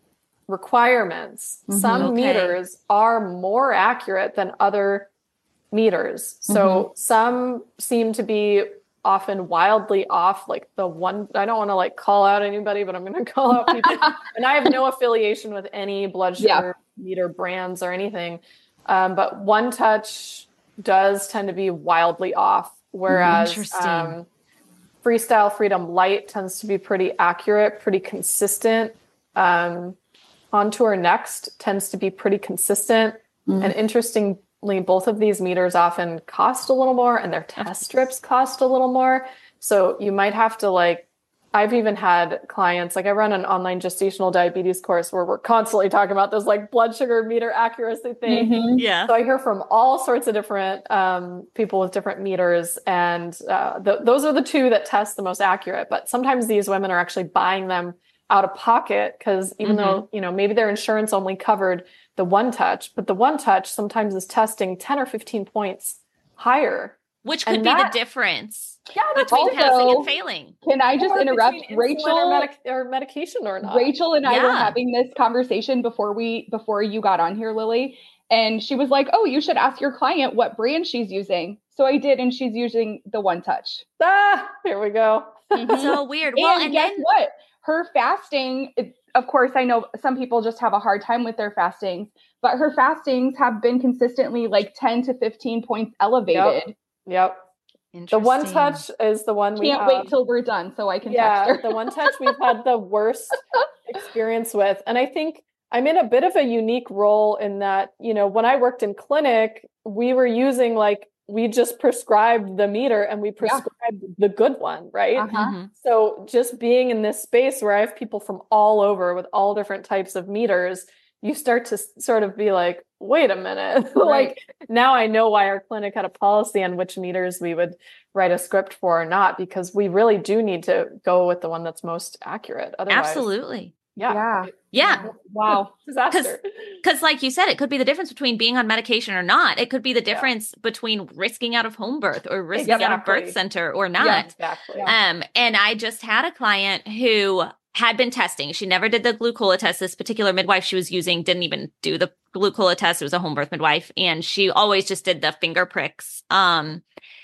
S1: requirements.
S2: Mhm.
S1: Some
S3: Okay.
S1: meters are more accurate than other meters. So
S2: Mm-hmm.
S1: some seem to be often wildly off, like the one, I don't want to like call out anybody, but I'm going to call out people. And I have no affiliation with any blood sugar
S2: Yeah.
S1: meter brands or anything. Um, but One Touch does tend to be wildly off, whereas
S3: Interesting.
S1: um, Freestyle Freedom Light tends to be pretty accurate, pretty consistent. Um, Contour Next tends to be pretty consistent.
S2: Mm.
S1: And interestingly, both of these meters often cost a little more and their test strips cost a little more. So you might have to like, I've even had clients, like I run an online gestational diabetes course where we're constantly talking about this like blood sugar meter accuracy thing.
S2: Mhm.
S3: Yeah.
S1: So I hear from all sorts of different um, people with different meters, and uh, th- those are the two that test the most accurate. But sometimes these women are actually buying them out of pocket because even
S3: Mhm.
S1: though, you know, maybe their insurance only covered the One Touch, but the One Touch sometimes is testing ten or fifteen points higher.
S3: Which could
S1: And
S3: be
S1: that-
S3: the difference
S1: Yeah, that's
S3: between
S2: also-
S3: passing and failing.
S2: Can I just
S1: or
S2: interrupt?
S1: between insulin or,
S2: Rachel,
S1: medic- or medication or not.
S2: Rachel and I were
S3: Yeah.
S2: having this conversation before we before you got on here, Lily. And she was like, "Oh, you should ask your client what brand she's using." So I did, and she's using the One Touch.
S1: Ah, here we go.
S2: Mhm.
S3: So weird. Well,
S2: and,
S3: and
S2: guess
S3: then
S2: what? Her fasting, it, of course, I know some people just have a hard time with their fastings, but her fastings have been consistently like ten to fifteen points elevated.
S1: Yep. The One
S3: Interesting.
S1: Touch is the one we
S2: Can't
S1: have.
S2: wait till we're done so I can
S1: Yeah,
S2: text her.
S1: the One Touch we've had the worst experience with. And I think I'm in a bit of a unique role in that, you know, when I worked in clinic, we were using like, we just prescribed the meter and we prescribed the good one, right?
S2: Uh-huh.
S3: Mhm.
S1: So just being in this space where I have people from all over with all different types of meters, you start to s- sort of be like, wait a minute. Like now I know why our clinic had a policy on which meters we would write a script for or not, because we really do need to go with the one that's most accurate. Otherwise,
S3: Absolutely.
S1: Yeah.
S2: Yeah.
S3: Yeah.
S2: Wow.
S1: Disaster.
S3: Because, like you said, it could be the difference between being on medication or not. It could be the difference between risking out of home birth or risking out of
S1: Exactly.
S3: birth center or not.
S2: Yeah,
S1: Exactly.
S3: Um, and I just had a client who had been testing. She never did the glucola test. This particular midwife she was using didn't even do the glucola test. It was a home birth midwife, and she always just did the finger pricks. Um,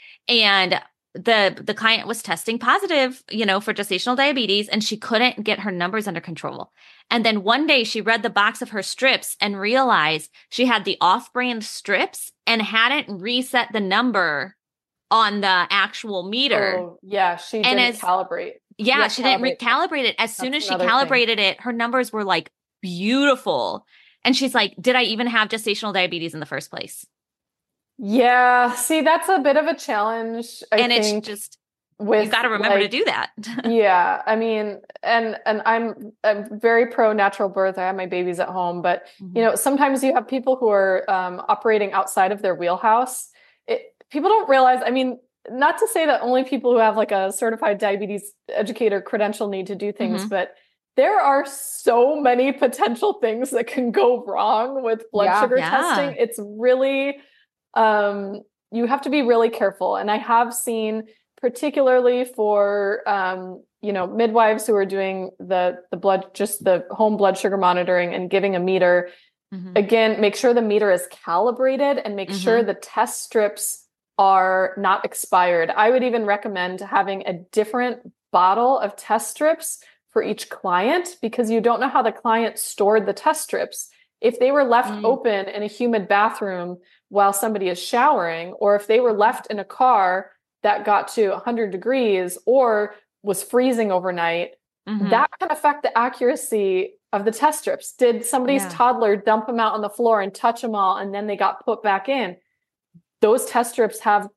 S3: and the the client was testing positive, you know, for gestational diabetes, and she couldn't get her numbers under control. And then one day she read the box of her strips and realized she had the off-brand strips and hadn't reset the number on the actual meter.
S1: Oh, yeah, she
S3: And
S1: didn't
S3: as-
S1: calibrate.
S3: Yeah,
S1: Yeah,
S3: she didn't
S1: calibrate.
S3: recalibrate it. As soon
S1: That's
S3: as she
S1: another thing.
S3: calibrated it, her numbers were like beautiful. And she's like, did I even have gestational diabetes in the first place?
S1: Yeah, see, that's a bit of a challenge. I
S3: and
S1: think
S3: it's just,
S1: with
S3: you got to remember
S1: like,
S3: to do that.
S1: Yeah, I mean, and and I'm I'm very pro natural birth. I have my babies at home, but you know, sometimes you have people who are um, operating outside of their wheelhouse. It, people don't realize. I mean, not to say that only people who have like a certified diabetes educator credential need to do things,
S3: Mhm.
S1: but there are so many potential things that can go wrong with blood
S2: Yeah.
S1: sugar
S3: Yeah.
S1: testing. It's really, um, you have to be really careful. And I have seen, particularly for, um, you know, midwives who are doing the, the blood, just the home blood sugar monitoring and giving a meter,
S3: Mhm.
S1: again, make sure the meter is calibrated and make sure
S3: Mhm.
S1: the test strips are not expired. I would even recommend having a different bottle of test strips for each client, because you don't know how the client stored the test strips. If they were left
S3: Mm.
S1: open in a humid bathroom while somebody is showering, or if they were left in a car that got to one hundred degrees or was freezing overnight,
S3: Mhm.
S1: that can affect the accuracy of the test strips. Did somebody's
S3: Yeah.
S1: toddler dump them out on the floor and touch them all, and then they got put back in? Those test strips have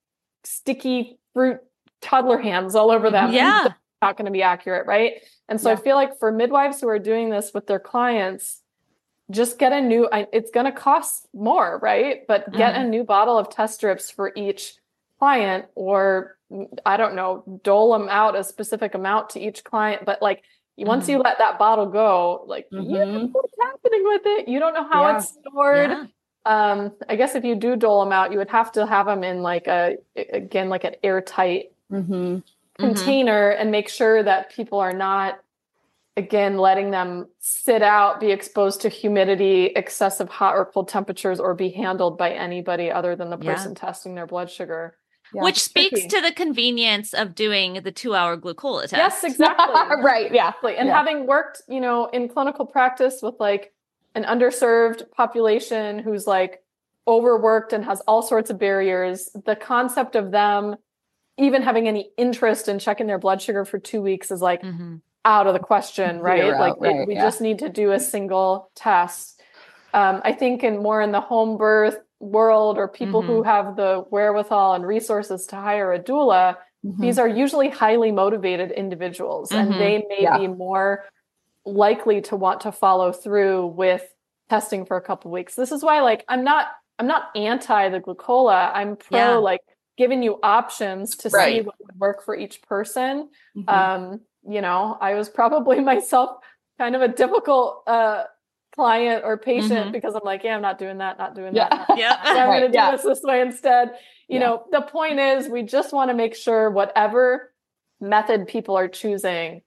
S1: sticky fruit toddler hands all over them.
S3: Yeah.
S1: That's not going to be accurate, right? And so I
S2: Yeah.
S1: feel like for midwives who are doing this with their clients, just get a new, I- it's going to cost more, right? But get
S3: Mhm.
S1: a new bottle of test strips for each client, or I don't know, dole them out a specific amount to each client. But like once
S3: Mm-hmm.
S1: you let that bottle go, like
S2: Mhm.
S1: you don't know what's happening with it. You don't know how
S2: Yeah.
S1: it's stored.
S3: Yeah.
S1: Um, I guess if you do dole them out, you would have to have them in like a, again, like an airtight
S2: Mhm.
S1: container and make sure that people are not, again, letting them sit out, be exposed to humidity, excessive hot or cold temperatures, or be handled by anybody other than the
S3: Yeah.
S1: person testing their blood sugar.
S2: Yeah.
S3: Which speaks
S1: tricky.
S3: to the convenience of doing the two hour glucola test.
S1: Yes, exactly.
S2: Right. Yeah.
S1: Exactly. And
S2: Yeah.
S1: having worked, you know, in clinical practice with like an underserved population who's like overworked and has all sorts of barriers, the concept of them even having any interest in checking their blood sugar for two weeks is like
S3: Mhm.
S1: out of the question, right?
S2: Zero,
S1: like it-
S2: right,
S1: we
S2: yeah.
S1: just need to do a single test. Um, I think in more in the home birth world, or people who have the wherewithal and resources to hire a doula,
S2: Mhm.
S1: these are usually highly motivated individuals,
S3: Mhm.
S1: and they may
S2: Yeah.
S1: be more likely to want to follow through with testing for a couple weeks. This is why, like, I'm not, I'm not anti the glucola. I'm pro
S3: Yeah.
S1: like giving you options to see
S2: Right.
S1: what would work for each person.
S2: Mhm.
S1: Um, you know, I was probably myself kind of a difficult uh, client or patient
S3: Mhm.
S1: because I'm like, yeah, I'm not doing that, not doing
S2: Yeah.
S1: that. not-
S3: Yeah.
S1: so I'm
S2: Right,
S1: going to do
S2: yeah.
S1: this this way instead. You
S2: Yeah.
S1: know, the point is, we just want to make sure whatever method people are choosing,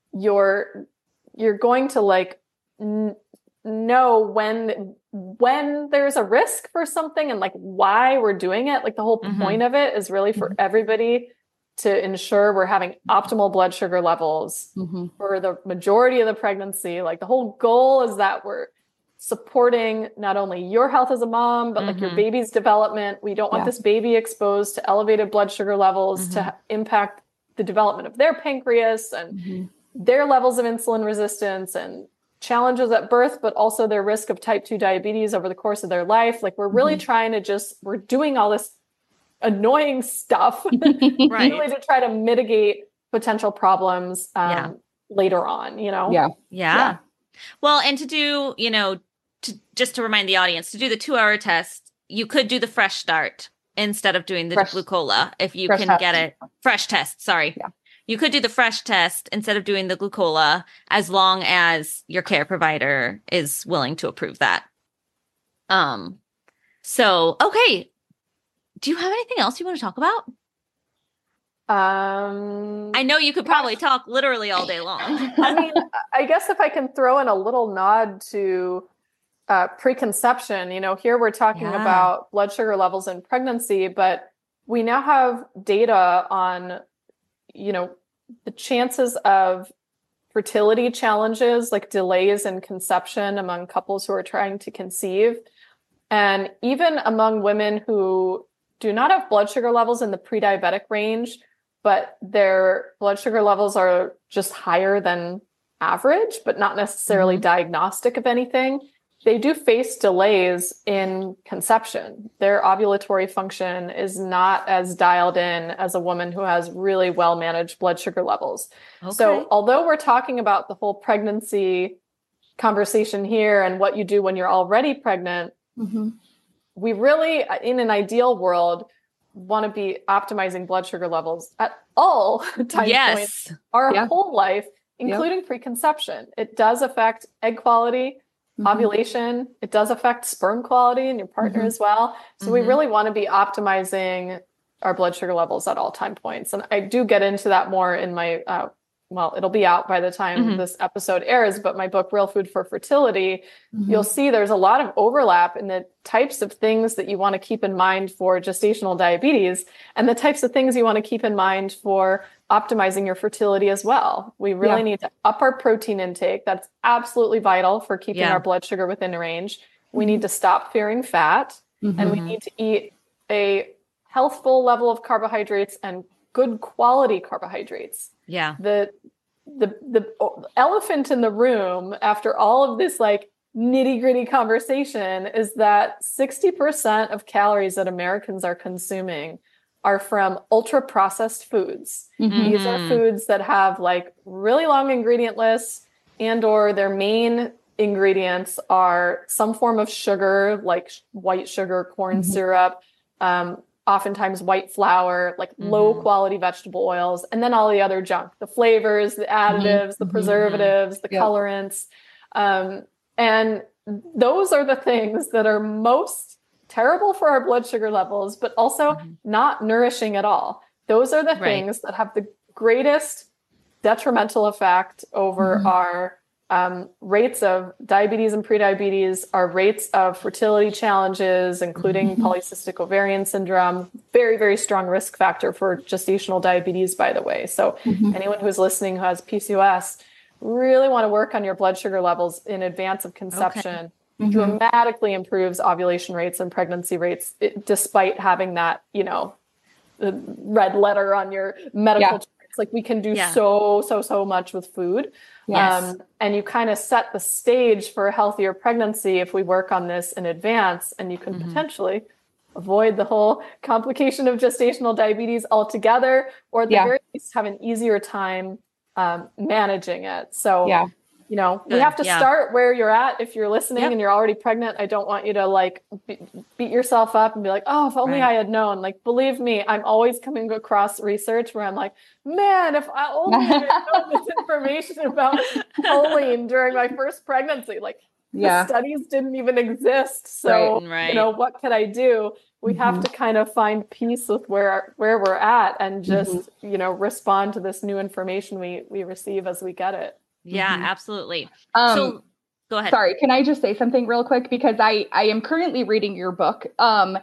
S1: you're you're going to like n- know when when there's a risk for something and like why we're doing it. Like the whole
S3: Mhm.
S1: point of it is really for everybody to ensure we're having optimal blood sugar levels
S2: Mhm.
S1: for the majority of the pregnancy. Like the whole goal is that we're supporting not only your health as a mom, but like your
S3: Mhm.
S1: baby's development. We don't want
S2: Yeah.
S1: this baby exposed to elevated blood sugar levels to
S3: Mhm.
S1: ha- impact the development of their pancreas and
S2: Mhm.
S1: their levels of insulin resistance and challenges at birth, but also their risk of type two diabetes over the course of their life. Like we're really
S2: Mhm.
S1: trying to just, we're doing all this annoying stuff
S3: Right.
S1: really to try to mitigate potential problems um,
S3: Yeah.
S1: later on, you know?
S2: Yeah.
S3: Yeah.
S2: Yeah.
S3: Well, and to do, you know, to just to remind the audience, to do the two hour test, you could do the fresh start instead of doing the
S2: Fresh-
S3: glucola if you
S2: fresh
S3: can
S2: test.
S3: get it. Fresh test, sorry.
S2: Yeah.
S3: You could do the fresh test instead of doing the glucola as long as your care provider is willing to approve that. Um, so, okay. Do you have anything else you want to talk about?
S1: Um,
S3: I know you could probably talk literally all day long.
S1: I mean, I guess if I can throw in a little nod to uh, preconception, you know, here we're talking
S3: Yeah.
S1: about blood sugar levels in pregnancy, but we now have data on, you know, the chances of fertility challenges, like delays in conception among couples who are trying to conceive. And even among women who do not have blood sugar levels in the pre-diabetic range, but their blood sugar levels are just higher than average, but not necessarily
S3: Mhm.
S1: diagnostic of anything, they do face delays in conception. Their ovulatory function is not as dialed in as a woman who has really well-managed blood sugar levels.
S3: Okay.
S1: So although we're talking about the whole pregnancy conversation here and what you do when you're already pregnant,
S2: Mhm.
S1: we really, in an ideal world, want to be optimizing blood sugar levels at all time points
S3: Yes.
S1: our
S2: Yeah.
S1: whole life, including preconception. It does affect egg quality,
S2: Mhm.
S1: ovulation. It does affect sperm quality in your partner
S2: Mhm.
S1: as well. So we
S3: Mhm.
S1: really want to be optimizing our blood sugar levels at all time points. And I do get into that more in my, uh, well, it'll be out by the time
S3: Mhm.
S1: this episode airs, but my book, Real Food for Fertility,
S2: Mhm.
S1: you'll see there's a lot of overlap in the types of things that you want to keep in mind for gestational diabetes and the types of things you want to keep in mind for optimizing your fertility as well. We really
S2: Yeah.
S1: need to up our protein intake. That's absolutely vital for keeping
S3: Yeah.
S1: our blood sugar within range. We
S2: Mhm.
S1: need to stop fearing fat, and we
S3: Mhm.
S1: need to eat a healthful level of carbohydrates and good quality carbohydrates.
S3: Yeah.
S1: The the the elephant in the room after all of this like nitty-gritty conversation is that sixty percent of calories that Americans are consuming are from ultra processed foods.
S2: Mhm.
S1: These are
S3: Mhm.
S1: foods that have like really long ingredient lists, and or their main ingredients are some form of sugar, like sh- white sugar, corn
S2: Mhm.
S1: syrup, um, oftentimes white flour, like
S3: Mhm.
S1: low quality vegetable oils, and then all the other junk, the flavors, the additives, the
S2: Mhm.
S1: preservatives, the
S2: Yep.
S1: colorants. Um, and those are the things that are most terrible for our blood sugar levels, but also
S3: Mhm.
S1: not nourishing at all. Those are the
S3: Right.
S1: things that have the greatest detrimental effect over
S2: Mhm.
S1: our um, rates of diabetes and prediabetes, our rates of fertility challenges, including
S2: Mhm.
S1: polycystic ovarian syndrome, very, very strong risk factor for gestational diabetes, by the way. So
S2: Mhm.
S1: anyone who's listening who has P C O S, really want to work on your blood sugar levels in advance of conception.
S2: Mhm.
S1: Dramatically improves ovulation rates and pregnancy rates, it, despite having that, you know, the red letter on your medical
S2: Yeah.
S1: charts. Like we can do
S3: Yeah.
S1: so, so, so much with food.
S3: Yes.
S1: Um, and you kind of set the stage for a healthier pregnancy if we work on this in advance, and you can
S3: Mhm.
S1: potentially avoid the whole complication of gestational diabetes altogether, or at the
S2: Yeah.
S1: very least have an easier time um, managing it. So,
S2: Yeah.
S1: you know, we
S3: Good.
S1: have to
S3: Yeah.
S1: start where you're at. If you're listening
S3: Yep.
S1: and you're already pregnant, I don't want you to like be, beat yourself up and be like, oh, if only
S3: Right.
S1: I had known. Like, believe me, I'm always coming across research where I'm like, man, if I only I had known this information about choline during my first pregnancy, like
S2: Yeah.
S1: the studies didn't even exist. So,
S2: Right.
S3: Right.
S1: you know, what could I do? We have
S2: Mhm.
S1: to kind of find peace with where where we're at and just,
S2: Mm-hmm.
S1: you know, respond to this new information we we receive as we get it.
S3: Yeah,
S2: Mhm.
S3: absolutely.
S2: Um,
S3: So go ahead.
S2: Sorry, can I just say something real quick? Because I, I am currently reading your book. Um,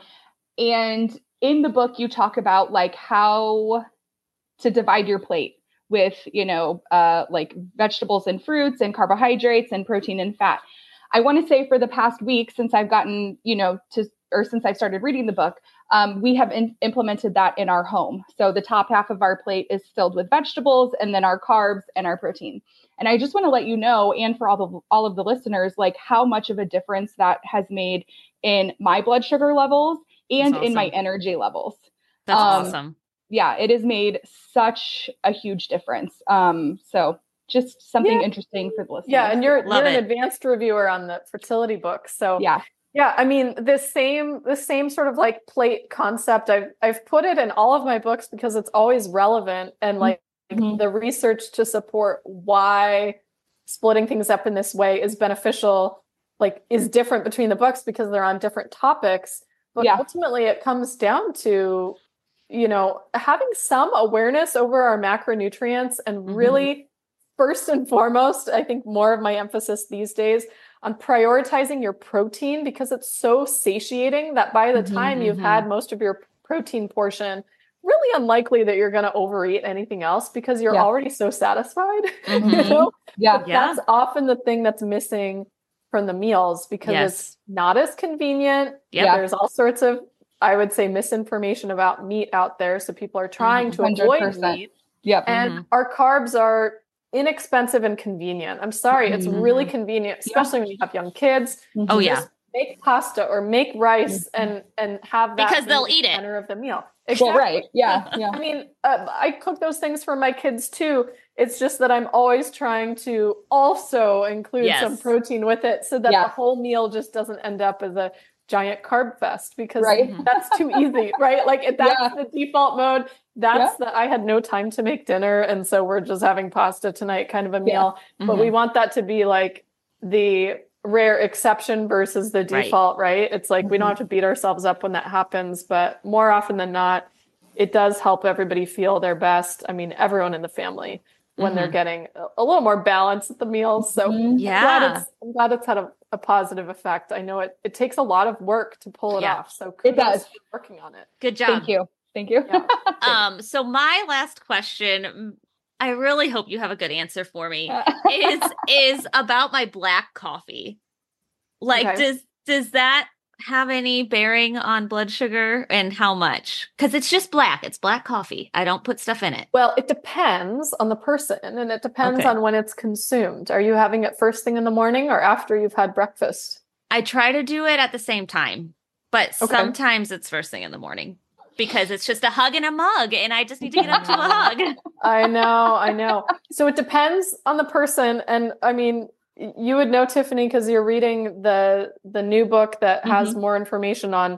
S2: and in the book, you talk about like how to divide your plate with, you know, uh, like vegetables and fruits and carbohydrates and protein and fat. I want to say for the past week, since I've gotten, you know, to, or since I started reading the book, um, we have in, implemented that in our home. So the top half of our plate is filled with vegetables and then our carbs and our protein. And I just want to let you know, and for all the, all of the listeners, like how much of a difference that has made in my blood sugar levels and
S3: That's
S2: in my
S3: awesome.
S2: energy levels.
S3: That's
S2: Um,
S3: awesome.
S2: Yeah, it has made such a huge difference. Um, so just something
S1: Yeah.
S2: interesting for the listeners.
S1: Yeah, and you're
S3: Love
S1: you're an
S3: it.
S1: advanced reviewer on the fertility book. So
S2: yeah,
S1: yeah, I mean, the same the same sort of like plate concept. I've I've put it in all of my books because it's always relevant, and like
S2: Mhm.
S1: the research to support why splitting things up in this way is beneficial, like is different between the books because they're on different topics. But
S2: Yeah.
S1: ultimately it comes down to, you know, having some awareness over our macronutrients and
S3: Mhm.
S1: really first and foremost, I think more of my emphasis these days on prioritizing your protein because it's so satiating that by the
S2: Mhm,
S1: time you've
S3: mhm.
S1: had most of your protein portion, really unlikely that you're going to overeat anything else because you're
S2: Yeah.
S1: already so satisfied.
S3: Mhm.
S1: You know?
S2: yeah,
S1: But
S3: Yeah.
S1: that's often the thing that's missing from the meals because
S3: Yes.
S1: it's not as convenient.
S3: Yep.
S2: Yeah.
S1: There's all sorts of, I would say, misinformation about meat out there. So people are trying to
S2: one hundred
S1: avoid
S2: percent.
S1: meat.
S2: Yep.
S1: And
S3: Mhm.
S1: our carbs are inexpensive and convenient. I'm sorry, it's
S2: Mhm.
S1: really convenient, especially when you have young kids.
S3: Oh,
S2: Mhm.
S3: yeah.
S1: Just make pasta or make rice and and have that
S3: Because
S1: be
S3: they'll
S1: the
S3: eat it.
S1: center of the meal.
S2: Well, right. Yeah. Yeah.
S1: I mean, uh, I cook those things for my kids too. It's just that I'm always trying to also include
S3: Yes.
S1: some protein with it so that
S2: Yeah.
S1: the whole meal just doesn't end up as a giant carb fest because
S2: Right.
S3: Mhm.
S1: that's too easy, right? Like if that's
S2: Yeah.
S1: the default mode. That's the I had no time to make dinner, and so we're just having pasta tonight kind of a meal. But we
S3: Mhm.
S1: want that to be like the rare exception versus the
S3: Right.
S1: default, right? It's like we don't have to beat ourselves up when that happens, but more often than not, it does help everybody feel their best. I mean, everyone in the family when they're
S3: Mhm.
S1: getting a, a little more balance at the meals. So
S2: Mhm.
S1: I'm
S3: Yeah.
S1: glad it's I'm glad it's had a, a positive effect. I know it it takes a lot of work to pull it
S3: Yeah.
S1: off. So
S2: It
S1: kudos
S2: does.
S1: to you working on it.
S3: Good job.
S2: Thank you. Thank you.
S1: Yeah.
S3: Um, so my last question, I really hope you have a good answer for me, is is about my black coffee. Like,
S1: Okay.
S3: does does that have any bearing on blood sugar and how much? Because it's just black. It's black coffee. I don't put stuff in it.
S1: Well, it depends on the person and it depends
S3: Okay.
S1: on when it's consumed. Are you having it first thing in the morning or after you've had breakfast?
S3: I try to do it at the same time, but
S1: Okay.
S3: sometimes it's first thing in the morning because it's just a hug and a mug and I just need to get up to a hug.
S1: I know, I know. So it depends on the person. And I mean, y- you would know, Tiffany, because you're reading the the new book that has more information on,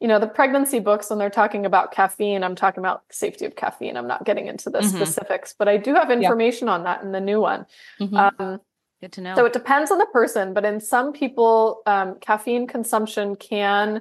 S1: you know, the pregnancy books, when they're talking about caffeine, I'm talking about safety of caffeine. I'm not getting into the mm-hmm. specifics, but I do have information yeah. on that in the new one.
S3: Mm-hmm. Um, Good to know.
S1: So it depends on the person, but in some people, um, caffeine consumption can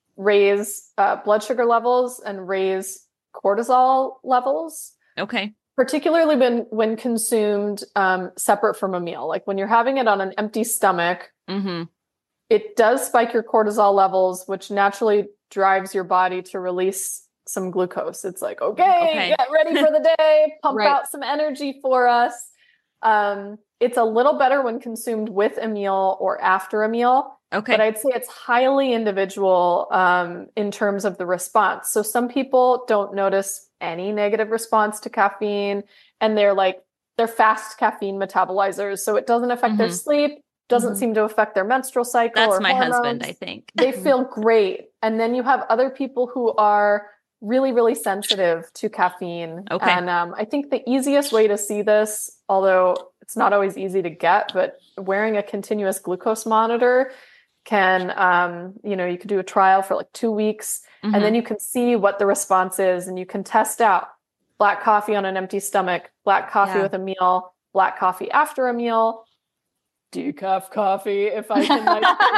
S1: raise uh, blood sugar levels and raise cortisol levels.
S3: Okay.
S1: Particularly when, when consumed um, separate from a meal. Like when you're having it on an empty stomach,
S3: mm-hmm.
S1: it does spike your cortisol levels, which naturally drives your body to release some glucose. It's like, okay, okay. get ready for the day, pump right. out some energy for us. Um, it's a little better when consumed with a meal or after a meal.
S3: Okay.
S1: But I'd say it's highly individual um, in terms of the response. So some people don't notice any negative response to caffeine, and they're like, they're fast caffeine metabolizers. So it doesn't affect mm-hmm. their sleep, doesn't mm-hmm. seem to affect their menstrual cycle.
S3: That's
S1: or
S3: my
S1: hormones.
S3: husband, I think.
S1: They feel great. And then you have other people who are really, really sensitive to caffeine.
S3: Okay.
S1: And um, I think the easiest way to see this, although it's not always easy to get, but wearing a continuous glucose monitor can, um, you know, you could do a trial for like two weeks mm-hmm. and then you can see what the response is, and you can test out black coffee on an empty stomach, black coffee yeah. with a meal, black coffee after a meal, decaf coffee if I can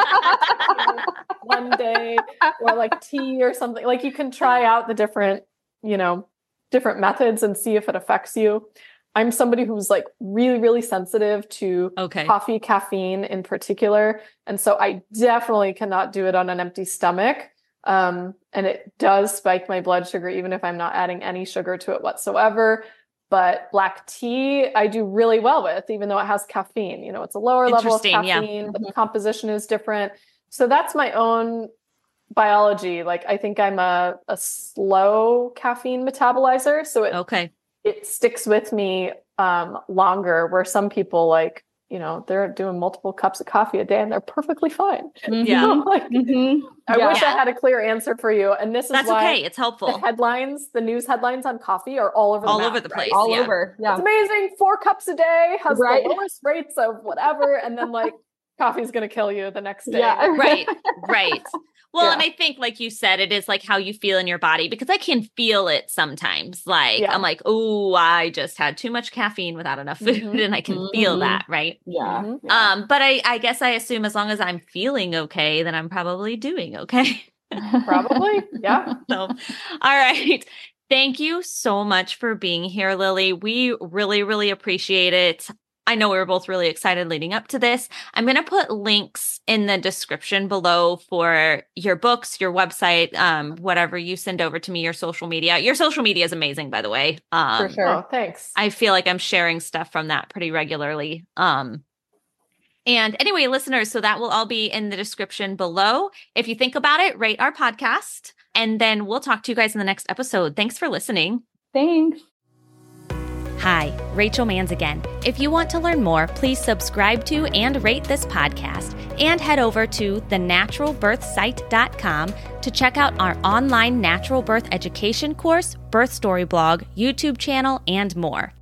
S1: like one day, or like tea or something. Like you can try out the different, you know, different methods and see if it affects you. I'm somebody who's like really, really sensitive to
S3: okay.
S1: coffee, caffeine in particular. And so I definitely cannot do it on an empty stomach. Um, and it does spike my blood sugar, even if I'm not adding any sugar to it whatsoever. But black tea, I do really well with, even though it has caffeine. You know, it's a lower level of caffeine,
S3: yeah.
S1: but the composition is different. So that's my own biology. Like, I think I'm a, a slow caffeine metabolizer. So it,
S3: okay.
S1: it sticks with me um, longer, where some people, like, you know, they're doing multiple cups of coffee a day and they're perfectly fine.
S3: Mm-hmm. Yeah.
S1: like,
S2: mm-hmm.
S1: I
S2: yeah.
S1: wish I had a clear answer for you. And this is
S3: That's
S1: why
S3: okay. It's helpful.
S1: The headlines, the news headlines on coffee are all over the
S3: all
S1: map,
S3: over the place.
S1: Right?
S2: All
S3: yeah.
S2: over. Yeah.
S1: It's amazing. Four cups a day has
S2: right.
S1: the lowest rates of whatever. And then like coffee's going to kill you the next day.
S2: Yeah.
S3: right. Right. Well,
S1: yeah.
S3: and I think, like you said, it is like how you feel in your body, because I can feel it sometimes. Like, yeah. I'm like, oh, I just had too much caffeine without enough food, mm-hmm. and I can mm-hmm. feel that, right?
S2: Yeah.
S1: Mm-hmm.
S3: yeah. Um, but I, I guess I assume as long as I'm feeling okay, then I'm probably doing okay.
S1: Probably. Yeah.
S3: So, all right. Thank you so much for being here, Lily. We really, really appreciate it. I know we were both really excited leading up to this. I'm going to put links in the description below for your books, your website, um, whatever you send over to me, your social media. Your social media is amazing, by the way. Um,
S1: for sure. Oh, thanks.
S3: I feel like I'm sharing stuff from that pretty regularly. Um, and anyway, listeners, so that will all be in the description below. If you think about it, rate our podcast, and then we'll talk to you guys in the next episode. Thanks for listening.
S2: Thanks.
S3: Hi, Rachel Manns again. If you want to learn more, please subscribe to and rate this podcast, and head over to the natural birth site dot com to check out our online natural birth education course, birth story blog, YouTube channel, and more.